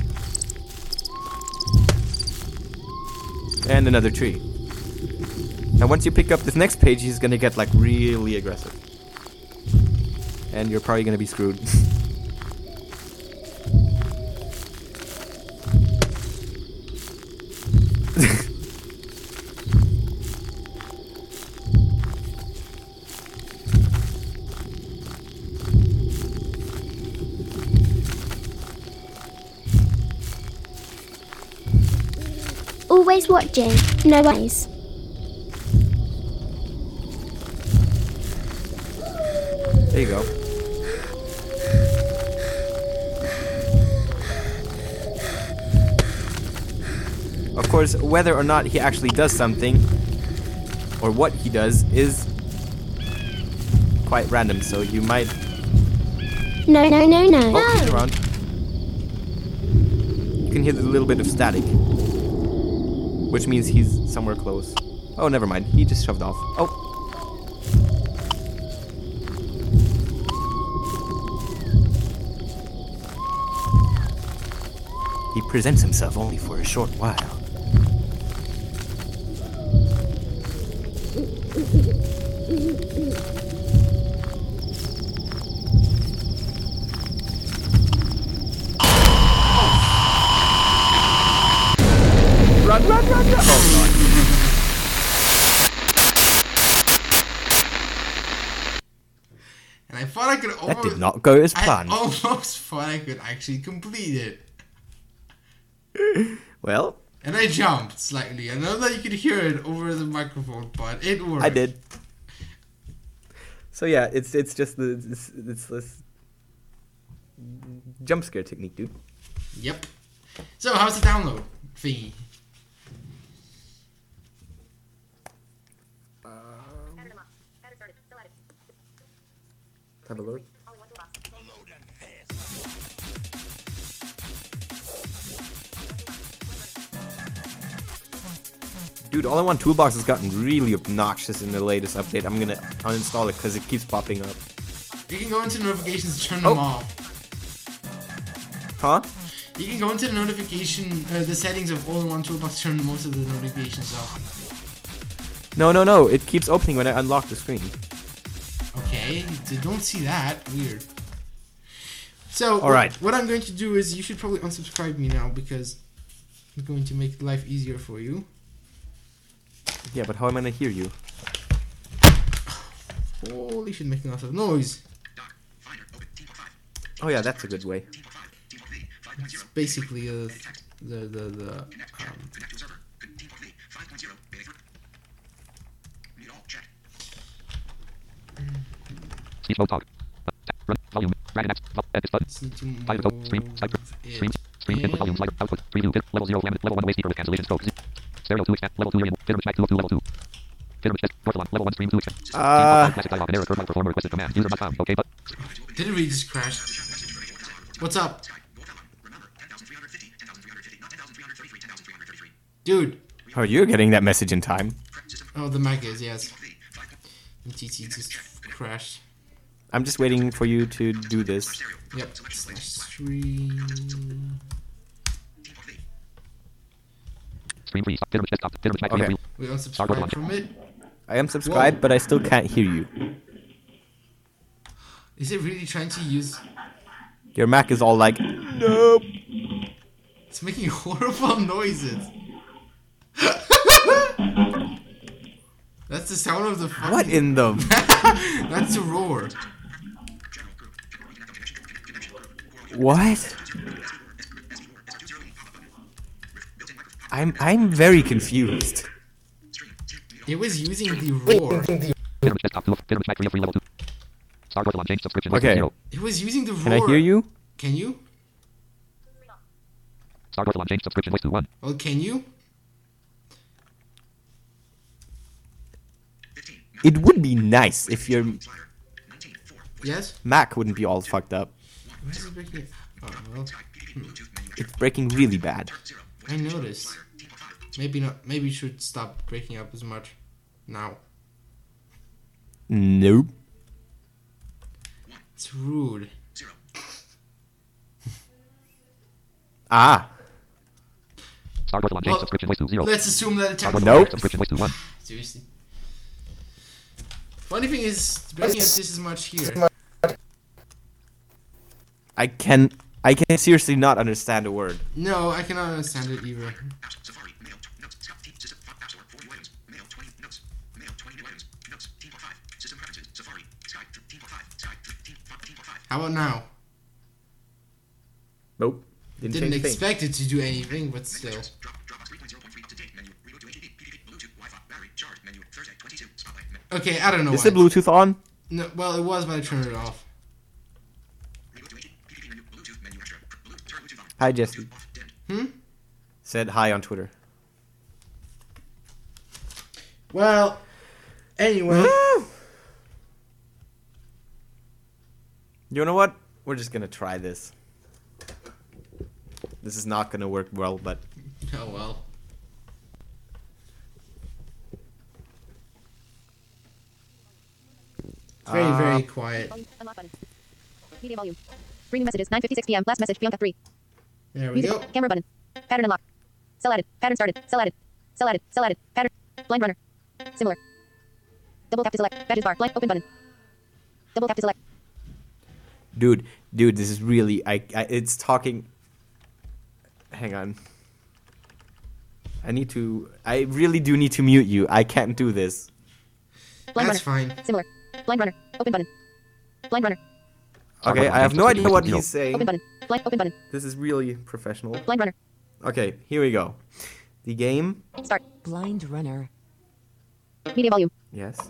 And another tree. Now once you pick up this next page, he's gonna get like really aggressive. And you're probably gonna be screwed. Always watching, no eyes. There you go. Of course, whether or not he actually does something, or what he does, is quite random, so you might... No, no, no, no. Oh, he's around. You can hear a little bit of static, which means he's somewhere close. Oh, never mind. He just shoved off. Oh. He presents himself only for a short while. Run, run, run, run! Oh, God. And I thought I could That almost... did not go as I planned. almost thought I could actually complete it. Well, And I jumped slightly. I know that you could hear it over the microphone, but it worked. I did. So yeah, it's it's just the it's, it's this jump scare technique, dude. Yep. So how's the download thingy? Have a look. Dude, All in One Toolbox has gotten really obnoxious in the latest update. I'm gonna uninstall it because it keeps popping up. You can go into notifications and turn them Oh. off. Huh? You can go into the notification, uh, the settings of All in One Toolbox, turn most of the notifications off. No, no, no. It keeps opening when I unlock the screen. Okay, so don't see that. Weird. So, All right. what, what I'm going to do is, you should probably unsubscribe me now because I'm going to make life easier for you. Yeah, but how am I gonna hear you? Holy shit, making lots of noise. Oh yeah, that's a good way. It's basically uh, the the the um, Speech mode talk. Run volume. Dragon apps. Edit button. just need to Five code. Stream. move Sniper. it Stream. Stream. Input volume slider. Output. Preview. Fit. Level zero. Lamina. Level one. Away speaker with cancellation scope. Stereo two. Expand. Level two. Area. Fitter back two of two. Level two. Fitter test. Northalon. Level one. Stream two. Expand. Ah. Classic dialog. An error occurred while performer requested command. User not found. Okay, but Did it really just crash? What's up? Dude. Oh, you're getting that message in time. Oh, the mic is, yes. And T T just crashed. I'm just waiting for you to do this. Yep. Slash stream. Stream freeze. Fitter desktop. Fitter back. Okay. We unsubscribe from it. I am subscribed, Whoa. but I still can't hear you. Is it really trying to use... Your Mac is all like, nope. It's making horrible noises. That's the sound of the fucking... What in the... That's the roar. What? I'm I'm very confused. It was using the roar. Fitter desktop. Fitter back. Free level two. Star Portal on change subscription. Okay. Zero. It was using the roar. Can I hear you? Can you? Star Portal on change subscription. Voice to one. Oh, can you? It would be nice if your Yes? Mac wouldn't be all fucked up. Why is it breaking? Oh, well. It's breaking really bad. I noticed. Maybe not. Maybe you should stop breaking up as much now. Nope. It's rude. Ah. Star Portal on change Well, subscription. Voice to zero. Let's assume that it's Star happening. Portal on Nope. change subscription. Voice to one. Seriously. Funny thing is, breaking up this is much here. I can I can seriously not understand a word. No, I cannot understand it either. How about now? Nope. Didn't, Didn't change a thing. expect it to do anything, but still. Okay, I don't know Is why. the Bluetooth on? No, well, it was, but I turned it off. Hi, Jesse. Hmm? Said hi on Twitter. Well, anyway. You know what? We're just gonna try this. This is not gonna work well, but Oh well. Very, Uh, very quiet. Unlock button. Media volume. Three new messages. nine fifty-six p.m. Last message. Bianca three. There we Music. go. Camera button. Pattern unlock. Cell added. Pattern started. Cell added. Cell added. Cell added. Pattern. Blind runner. Similar. Double tap to select. Badges bar. Blank. Open button. Double tap to select. dude, dude, this is really I, I it's talking. Hang on. I need to. I really do need to mute you. I can't do this. Blind That's runner. fine. Similar. Blind runner. Open button. Blind runner. Okay, I have no idea what he's saying. Open button. Blank. Open button. This is really professional. Blind runner. Okay, here we go. The game. Start. Blind runner. Media volume. Yes.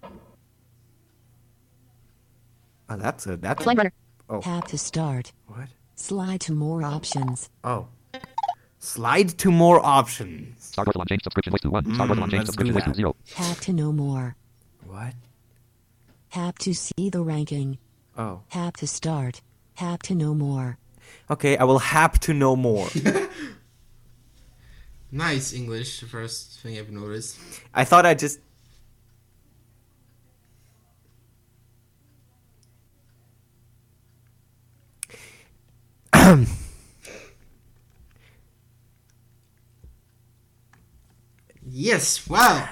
Oh, that's a that's. Blind runner. Oh. Tap to start. What? Slide to more options. Oh. Slide to more options. Star Portal on change subscription voice to one. Star Portal on change let's subscription do voice to that. zero. Tap to know more. What? Tap to see the ranking. Oh. Tap to start. Tap to know more. Okay, I will have to know more. Nice English, the first thing I've noticed. I thought I just. Yes, wow.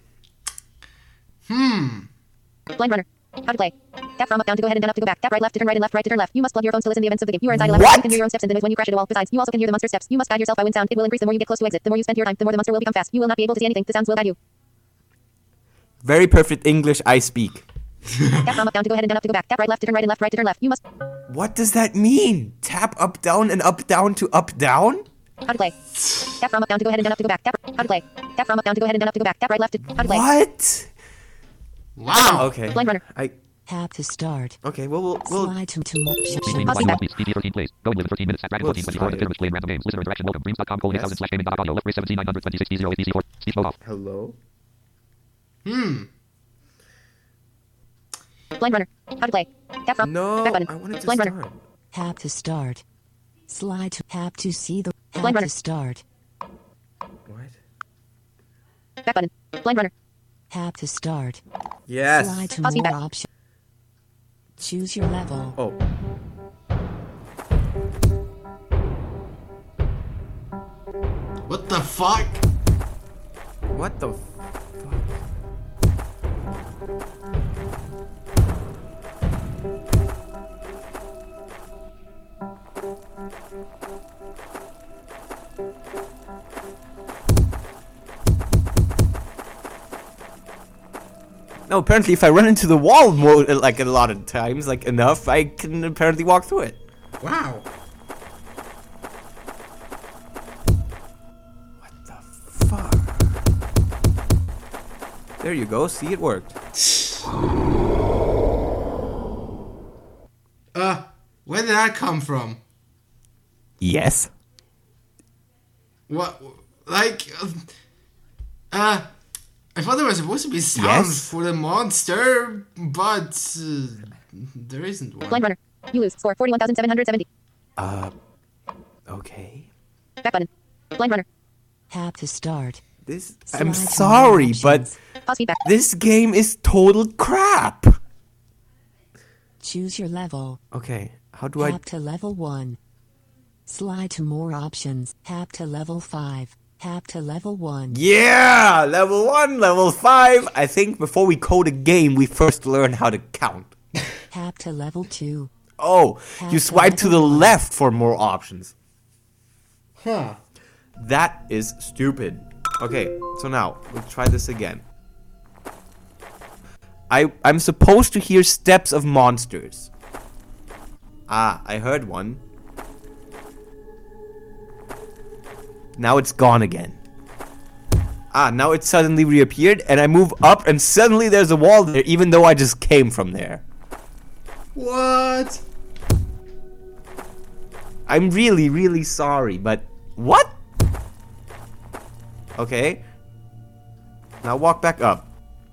Hmm. Blind runner. How to play. Tap from up down to go ahead and down up to go back. Tap right left to turn right and left right to turn left. You must plug your phones to listen to the events of the game. You are inside a labyrinth. You can hear your own steps in the noise when you crash into a wall. Besides, you also can hear the monster steps. You must guide yourself by wind sound. It will increase the more you get close to exit. The more you spend your time, the more the monster will become fast. You will not be able to see anything. The sounds will guide you. Very perfect English I speak. Tap from up down to go ahead and down up to go back. Tap right left to turn right and left right to turn left. You must. What does that mean? Tap up down and up down to up down? How to play. Tap from up down to go ahead and down up to go back. Tap. How to play. Tap from up down to go ahead and down up to go back. Tap right left to. How to play. What? Wow. Okay. Blind runner. I. Tap to start. Okay. Well, we'll. we'll Slide to to more Stream options. volume one, please. P T thirteen plays. Going live in thirteen minutes. At Dragon Well, fourteen twenty-four. it's The Pyramid playing random games. Listener interaction. Welcome. Dreams dot com colon eight thousand slash gaming dot audio. Left race seventeen nine hundred twenty-six D zero eight D C four. Speech mode off. Hello. Hmm. Blind runner. How to play. Tap from. No, Back button. I wanted to Blind start. runner. Hap to start. Slide to hap to see the hap Blind runner. to start. What? Back button. Blind runner. Hap to start. Yes. Slide to Pause more feedback. options. Choose your level. Oh. What the fuck? What the fuck? No, apparently if I run into the wall more, like a lot of times, like enough, I can apparently walk through it. Wow. What the fuck? There you go, see, it worked. Uh, where did that come from? Yes. What, like, uh, uh I thought there was supposed to be sound Yes. for the monster, but uh, there isn't one. Blind runner. You lose. Score forty-one thousand seven hundred seventy. Uh, okay. Back button. Blind runner. Hap to start. This, Slide I'm to more sorry, but options. Pause feedback. this game is total crap. Choose your level. Okay, how do I... Hap to level one. Slide to more options. Hap to level five. Hap to level one. Yeah! Level one, level five. I think before we code a game, we first learn how to count. Hap to level two. Oh, Hap you to swipe to the level one. left for more options. Huh. That is stupid. Okay, so now, we'll try this again. I, I'm supposed to hear steps of monsters. Ah, I heard one. Now it's gone again. Ah, now it suddenly reappeared, and I move up, and suddenly there's a wall there, even though I just came from there. What? I'm really, really sorry, but... What? Okay. Now walk back up.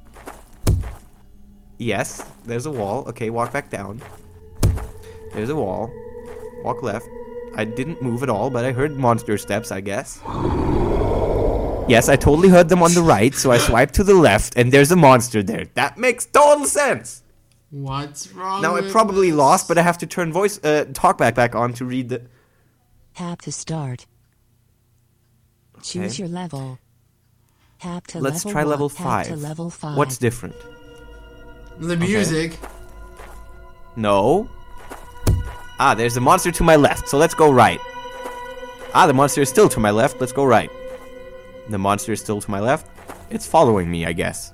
Yes, there's a wall. Okay, walk back down. There's a wall. Walk left. I didn't move at all, but I heard monster steps, I guess. Yes, I totally heard them on the right, so I swiped to the left, and there's a monster there. That makes total sense! What's wrong Now I with probably this? lost, but I have to turn voice, uh, talkback back on to read the... Hap to start. Choose Okay. your level. Hap to Let's level try one. level Hap five. to level five. What's different? The music. No. Ah, there's a monster to my left, so let's go right. Ah, the monster is still to my left, let's go right. The monster is still to my left. It's following me, I guess.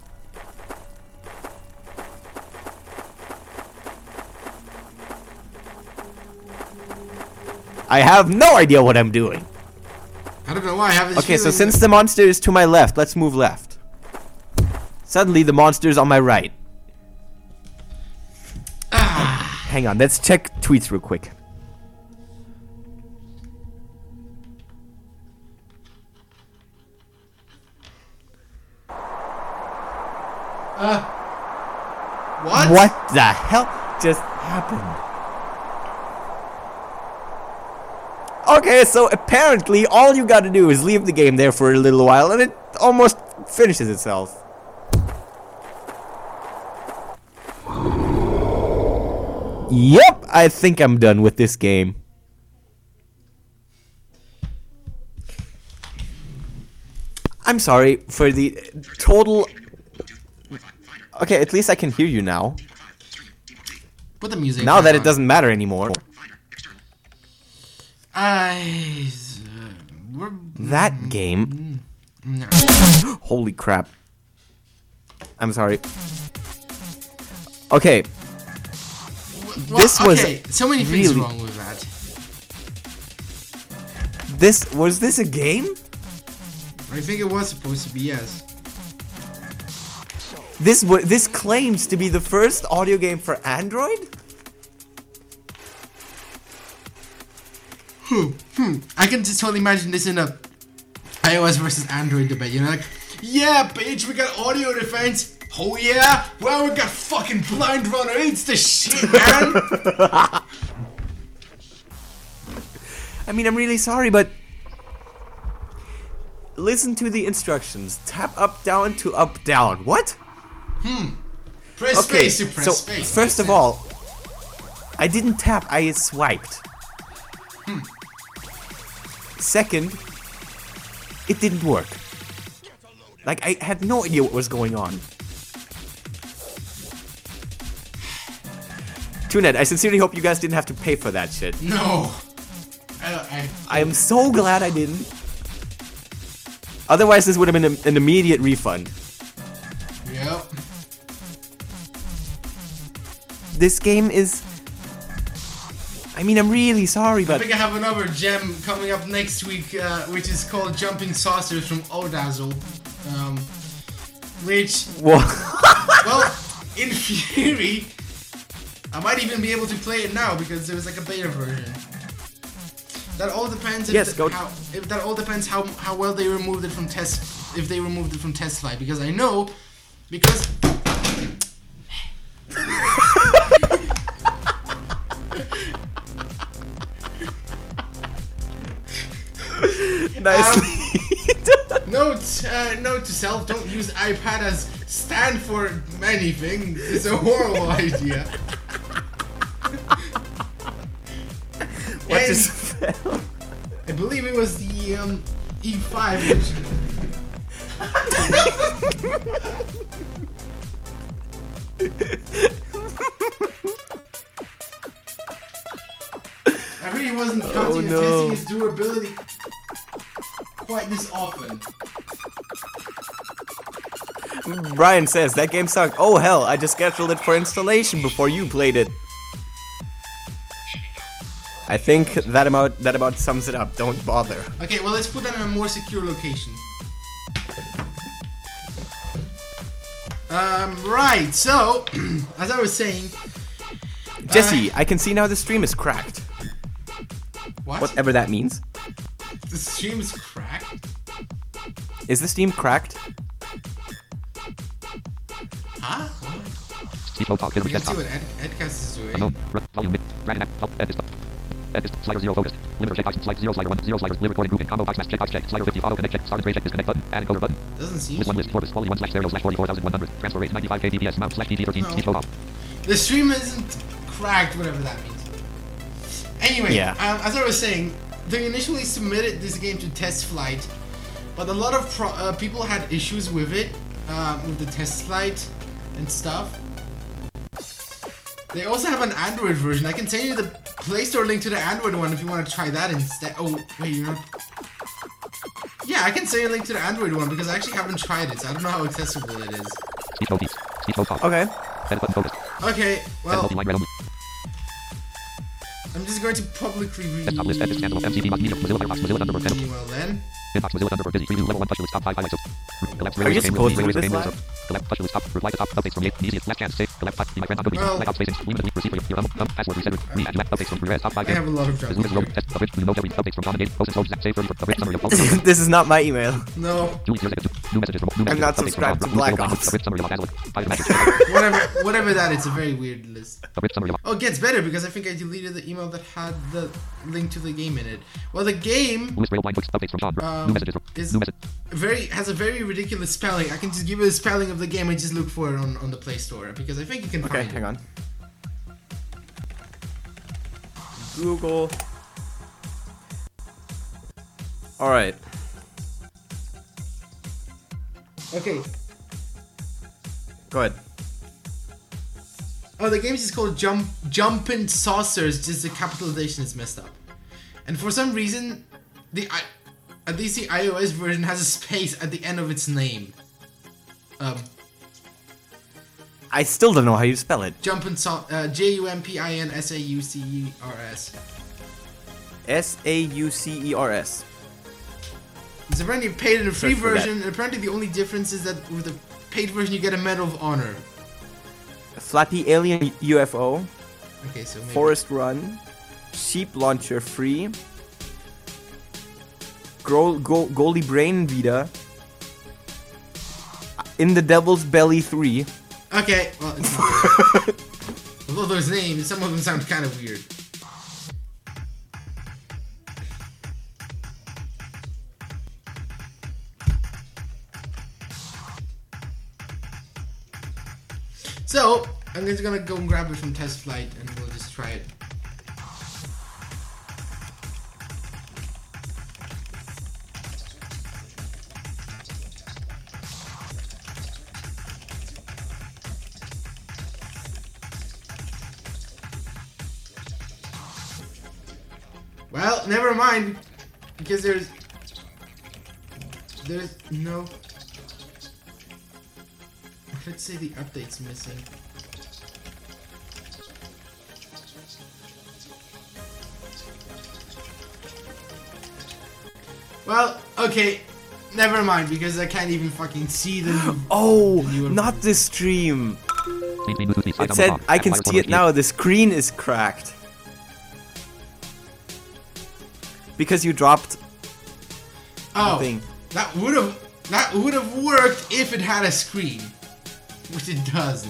I have no idea what I'm doing. I don't know why I have this Okay, so feeling since that- the monster is to my left, let's move left. Suddenly, the monster is on my right. Hang on, let's check tweets real quick. Uh, what? What the hell just happened? Okay, so apparently all you gotta do is leave the game there for a little while and it almost finishes itself. Yep, I think I'm done with this game. I'm sorry for the total... Okay, at least I can hear you now. Put the music. Now back that it on. doesn't matter anymore. I. Uh, we're, That game... no. Holy crap. I'm sorry. Okay. Well, This was okay, so many things really- wrong with that. This... Was this a game? I think it was supposed to be, yes. This wa this claims to be the first audio game for Android? Hmm, hmm. I can just totally imagine this in a iOS versus Android debate. You know, like, yeah, bitch, we got audio defense. Oh yeah, well we got fucking Blind Runner. It's the shit, man. I mean, I'm really sorry, but listen to the instructions. Tap up, down to up, down. What? Hmm. Press Okay, space to press so space. first of all, I didn't tap, I swiped. Hmm. Second, it didn't work. Like, I had no idea what was going on. TuneNet, I sincerely hope you guys didn't have to pay for that shit. No. I, I, I am so glad I didn't. Otherwise, this would have been a, an immediate refund. Yep. This game is... I mean, I'm really sorry, I but... think I have another gem coming up next week, uh, which is called Jumping Saucers from Odazzle. Um, which... Whoa. Well, in theory, I might even be able to play it now because there's like a beta version. That all depends if, Yes, the, go- how, if that all depends how how well they removed it from test if they removed it from test flight, because I know because Nice. Um, note, uh, note to self: don't use iPad as stand for anything. It's a horrible idea. What And just fell? I believe it was the um, E five. Which I really wasn't counting and no. testing its durability quite this often. Brian says, that game sucked. Oh hell, I just scheduled it for installation before you played it. I think that about that about sums it up. Don't bother. Okay, well let's put that in a more secure location. Um, right, so, as I was saying... Jesse, uh, I can see now the stream is cracked. What? Whatever that means. The stream is cracked? Is the stream cracked? Huh? Speedflow talk. You can see Desktop. what Ed, Edcast is doing. Unknown. Re- Volume. Mid. Brand app. Help. Edit. Edit. Slider zero focused. Limiter checkbox. Slide zero slider one. Zero sliders. Live recording grouping. Combo box match. Checkbox check. Slider fifty. Auto connect check. Start and trade check. Disconnect button. Add encoder button. Doesn't seem List one to list. Forbes. Quality one slash stereo slash forty-four thousand one hundred. Transfer rate ninety-five kbps. Mount slash P T thirteen. No. Speedflow off. The stream isn't cracked, whatever that means. Anyway, Yeah. um, as I was saying, they initially submitted this game to test flight, but a lot of pro- uh, people had issues with it, um, with the test flight and stuff. They also have an Android version. I can send you the Play Store link to the Android one if you want to try that instead. Oh, wait, you're not... Yeah, I can send you a link to the Android one because I actually haven't tried it, so I don't know how accessible it is. Speedflow piece. Speedflow talk. Okay. Edit button focused. Okay, Edit well, multi-line red only. I'm just going to publicly read Desktop list. Edit standalone. M C P box medium. Mozilla Firefox. Mozilla Thunderbird. the Edit. email then. Inbox Mozilla Thunderbird. Busy. Preview level one touch list. Top five highlights. Collapse. Are you supposed to do this live? Collapse. Touch list. Top. Reply to top. Updates from the easiest. Last chance. Save. Collapse. Be my friend. Top. Well- Blackout spacing. Limited. Receive for your thumb. Thumb. Password reset. Me. Add. Updates from Perez. Top five. I have a lot of The junk Zoom is here. rogue. Test. Of which you know every updates from Common Date. Post and Sold. Save thirty. Of which summary of all. This is not my email. No, Julie zero seconds. New messages from. New I'm messages. not Updates from subscribed Common. to Black Blue Ops. Of which summary of Dazzle. Five magic. whatever, whatever that. It's a very weird list. Of which summary of. Oh, it gets better because I think I deleted the email that had the link to the game in it. Well, the game Lewis Rail blind books. Updates from Sean. Um, New messages. is New message. very has a very ridiculous spelling. I can just give you the spelling of the game and just look for it on, on the Play Store because I think you can Okay, find hang it. on. Google. Alright. Okay. Go ahead. Oh, the game is called Jump Jumpin' Saucers. Just the capitalization is messed up, and for some reason, the I, at least the iOS version has a space at the end of its name. Um, I still don't know how you spell it. Jumpin' Sau- uh, J U M P I N S A U C E R S. S A U C E R S. It's apparently paid in the free Search for that. version, and apparently the only difference is that with the paid version you get a Medal of Honor. Flappy Alien U F O. Okay, so maybe. Forest Run. Sheep Launcher free. Gro- Go- Goldie Brain Vita. In the Devil's Belly three. Okay, well, it's not. Although those names, some of them sound kind of weird. So, I'm just gonna go and grab it from Test Flight and we'll just try it. Well, never mind, because there's, there's no, let's say the update's missing. Well, okay, never mind, because I can't even fucking see the Oh, the not this stream. Maintain Bluetooth speed. It said, I can see it now, the screen is cracked. Because you dropped Oh, the thing. that would have that would have worked if it had a screen, which it doesn't.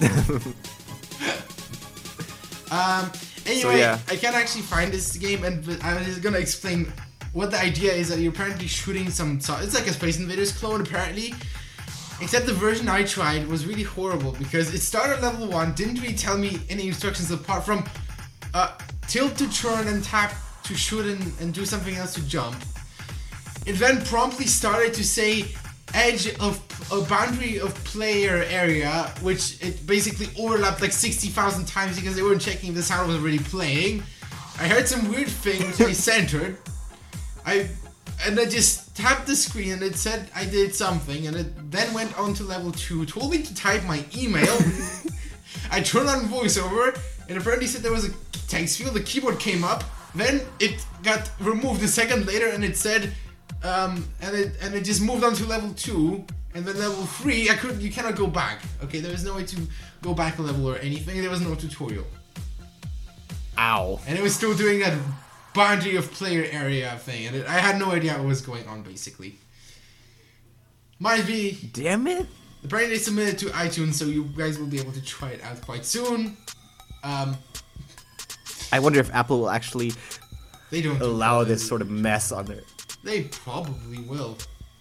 um. Anyway, So, yeah. I can't actually find this game, and but I was just gonna explain what the idea is. That you're apparently shooting some. So it's like a Space Invaders clone, apparently. Except the version I tried was really horrible because it started level one, didn't really tell me any instructions apart from uh, tilt to turn and tap to shoot and, and do something else to jump. It then promptly started to say edge of a boundary of player area, which it basically overlapped like sixty thousand times because they weren't checking if the sound was already playing. I heard some weird thing which I centered. I and I just tapped the screen and it said I did something, and it then went on to level two, told me to type my email. I turned on voiceover and apparently said there was a text field, the keyboard came up. Then it got removed a second later, and it said, um, and it and it just moved on to level two, and then level three. I couldn't. You cannot go back. Okay, there was no way to go back a level or anything. There was no tutorial. Ow. And it was still doing that boundary of player area thing, and it, I had no idea what was going on. Basically, might be. Damn it. Apparently, they submitted to iTunes, so you guys will be able to try it out quite soon. Um. I wonder if Apple will actually They don't allow do this sort of mess on there. They probably will.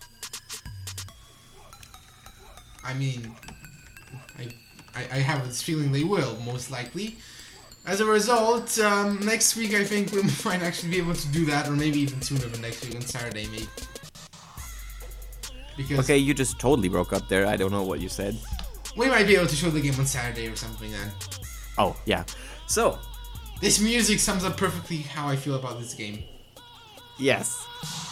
I mean, I, I, I have this feeling they will, most likely. As a result, um, next week I think we might actually be able to do that, or maybe even sooner than next week on Saturday, maybe. Because Okay, you just totally broke up there. I don't know what you said. we might be able to show the game on Saturday or something then. Oh, yeah. So, This music sums up perfectly how I feel about this game. yes.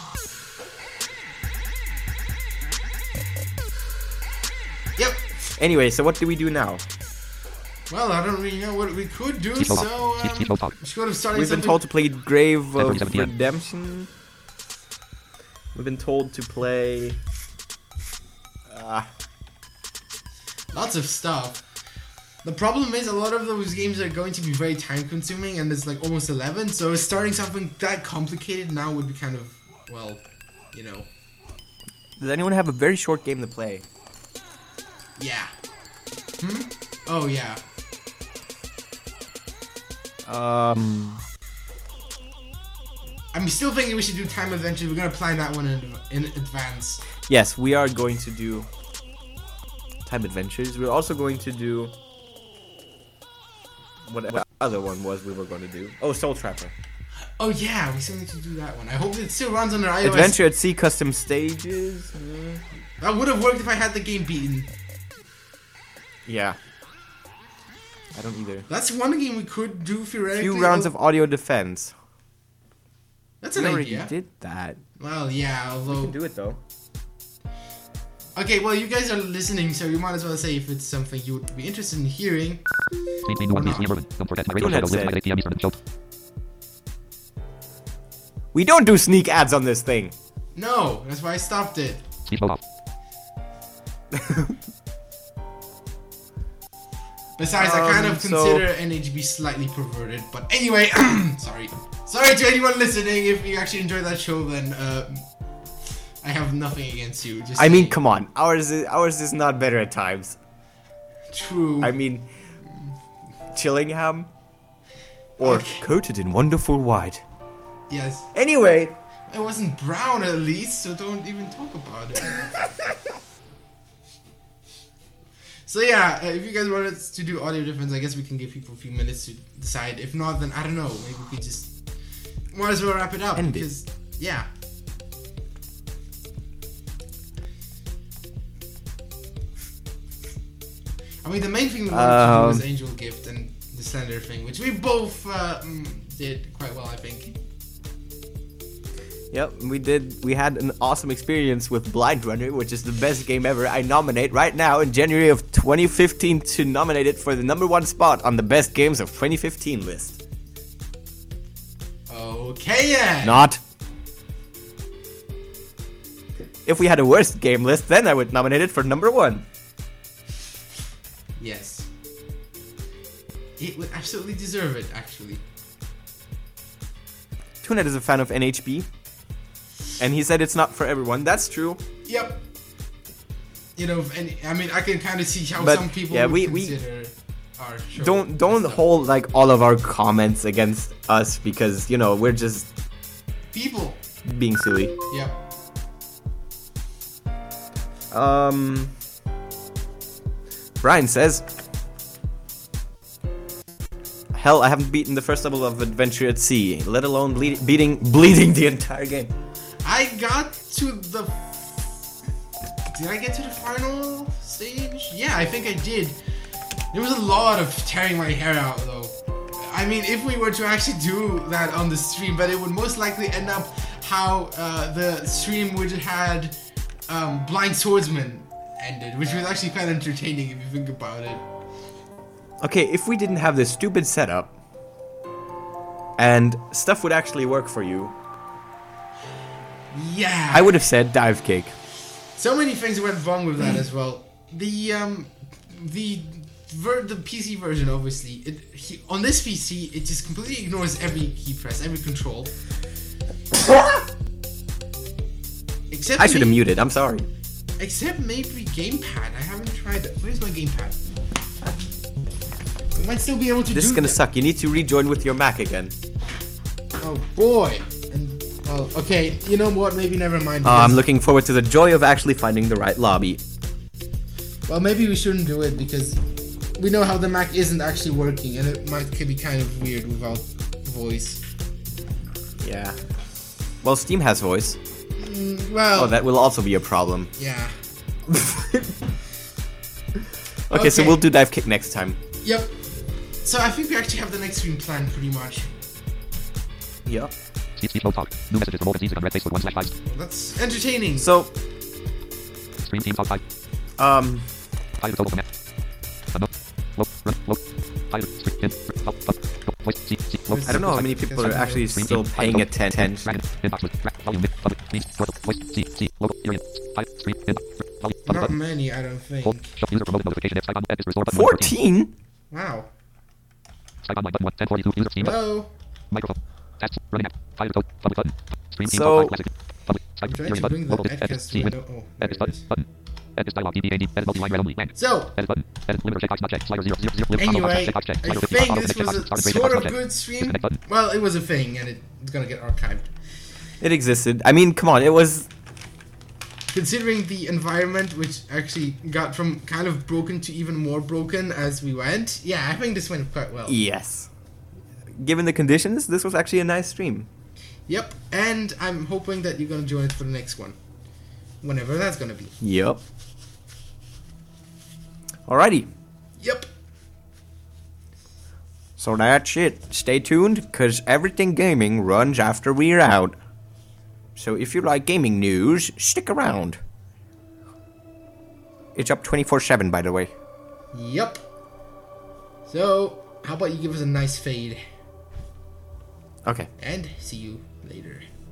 Yep. Anyway, so what do we do now? Well, I don't really know what we could do, Keep so going. um, Keep- keep going, talk. we should have started We've been something. told to play Grave of ten thirty-seven p m Redemption. We've been told to play... Uh, Lots of stuff. The problem is a lot of those games are going to be very time consuming, and it's like almost eleven, so starting something that complicated now would be kind of, well, you know. does anyone have a very short game to play? Yeah. Hmm? Oh, yeah. Um... I'm still thinking we should do Time Adventures. We're gonna plan that one in, in advance. Yes, we are going to do Time Adventures. We're also going to do... What other one was we were going to do? Oh, Soul Trapper. Oh, yeah, we still need to do that one. I hope it still runs on their iOS. Adventure at Sea Custom Stages. Mm. That would have worked if I had the game beaten. Yeah. I don't either. That's one game we could do theoretically. Few rounds of audio defense. That's We an already idea. did that. Well, yeah, We although... can do it though. Okay, well, you guys are listening, so you might as well say if it's something you would be interested in hearing. Maintain the one piece near Berlin. Don't forget my radio Don't show live say. at eight p m Eastern. Show. We don't do sneak ads on this thing. No, that's why I stopped it. Speech mode off. Besides, I kind Um, of so- consider N H B slightly perverted, but anyway, sorry. Sorry to anyone listening. If you actually enjoyed that show, then uh, I have nothing against you. Just I mean, saying. come on. Ours is ours is not better at times. True. I mean, Chillingham or Okay. coated in wonderful white. Yes. Anyway, It wasn't brown at least, so don't even talk about it. So yeah, uh, if you guys want us to do audio difference, I guess we can give people a few minutes to decide. If not, then I don't know. Maybe we could just might as well wrap it up End because it. yeah. I mean, the main thing we wanted to do was Um, Angel Gift and the Slender thing, which we both uh, mm, did quite well, I think. Yep, we did. We had an awesome experience with Blind Runner, which is the best game ever. I nominate right now in January of twenty fifteen to nominate it for the number one spot on the best games of twenty fifteen list. Okay, yeah. Not. If we had a worst game list, then I would nominate it for number one. Yes. It would absolutely deserve it, actually. Tunet is a fan of N H B, and he said it's not for everyone. That's true. Yep. You know, and I mean, I can kind of see how But, some people yeah, would we- we consider our show. Don't don't hold like all of our comments against us because you know we're just people being silly. Yep. Um, Brian says, "Hell, I haven't beaten the first level of Adventure at Sea, let alone ble- beating bleeding the entire game." I got to the. Did I get to the final stage? Yeah, I think I did. There was a lot of tearing my hair out, though. I mean, if we were to actually do that on the stream, but it would most likely end up how uh, the stream would have had um, Blind Swordsman ended, which was actually kind of entertaining if you think about it. Okay, if we didn't have this stupid setup and stuff would actually work for you, Yeah. I would have said dive kick. So many things went wrong with that as well. The um, the ver- the P C version, obviously, it he, on this P C, it just completely ignores every key press, every control. Except I should have may- muted. I'm sorry. Except maybe gamepad. I haven't tried it. Where's my gamepad? I might still be able to This do is gonna that. suck. You need to rejoin with your Mac again. Oh boy. And well, okay. You know what? Maybe never mind. Oh, I'm because- looking forward to the joy of actually finding the right lobby. Well, maybe we shouldn't do it because we know how the Mac isn't actually working, and it might could be kind of weird without voice. Yeah. Well, Steam has voice. Mm, well, Oh, that will also be a problem. yeah. Okay, so Okay. we'll do dive kick next time. Yep. So I think we actually have the next stream planned pretty much. Yep. Speech, speech, mode talk. New messages from Open Season on Red Facebook one slash five. Well, that's entertaining. So, Stream team talk five. um, Five total command. A note. Low. Run. Low. Five. Stream. In. Up. Up. Go. Voice. C. C. Low. I don't know how many people are actually still paying attention. Dragon. Inbox with. Track. Volume. Mid. Public. Please. Total. Voice. C. C. Logo. Area. Five. Stream. In. Volume. Public Not button. many, I don't think. Hold. Show user promoted notification. If Skype is restore button. one fourteen. fourteen? Wow. Skype online button one. ten forty-two. User Steam button. Hello. Microphone. Tabs. Running app. Fire code. Public button. Stream team So- talk five. Classic. Public. I'm Skype. trying Hearing to button. bring the Local. Edit. Edcast C. window. Window. Oh, there Edit it button. is. Button. Edit dialog. D B A D. Edit multi-line red only. Bang. So, Edit button. Edit limiter check box not check. Slider zero zero zero. Limit anyway, check box check. I Slider fifty. think Auto this check was box. a Started sort box of check. good stream. Disconnect button. Well, it was a thing, and it's gonna get archived. It existed. I mean, come on, it was... Considering the environment, which actually got from kind of broken to even more broken as we went, yeah, I think this went quite well. Yes. Given the conditions, this was actually a nice stream. Yep, and I'm hoping that you're gonna join us for the next one. Whenever that's gonna be. Yep. Alrighty. Yep. So that's it. Stay tuned, because everything gaming runs after we're out. So if you like gaming news, stick around. It's up twenty-four seven, by the way. Yep. So, how about you give us a nice fade? Okay. And see you later.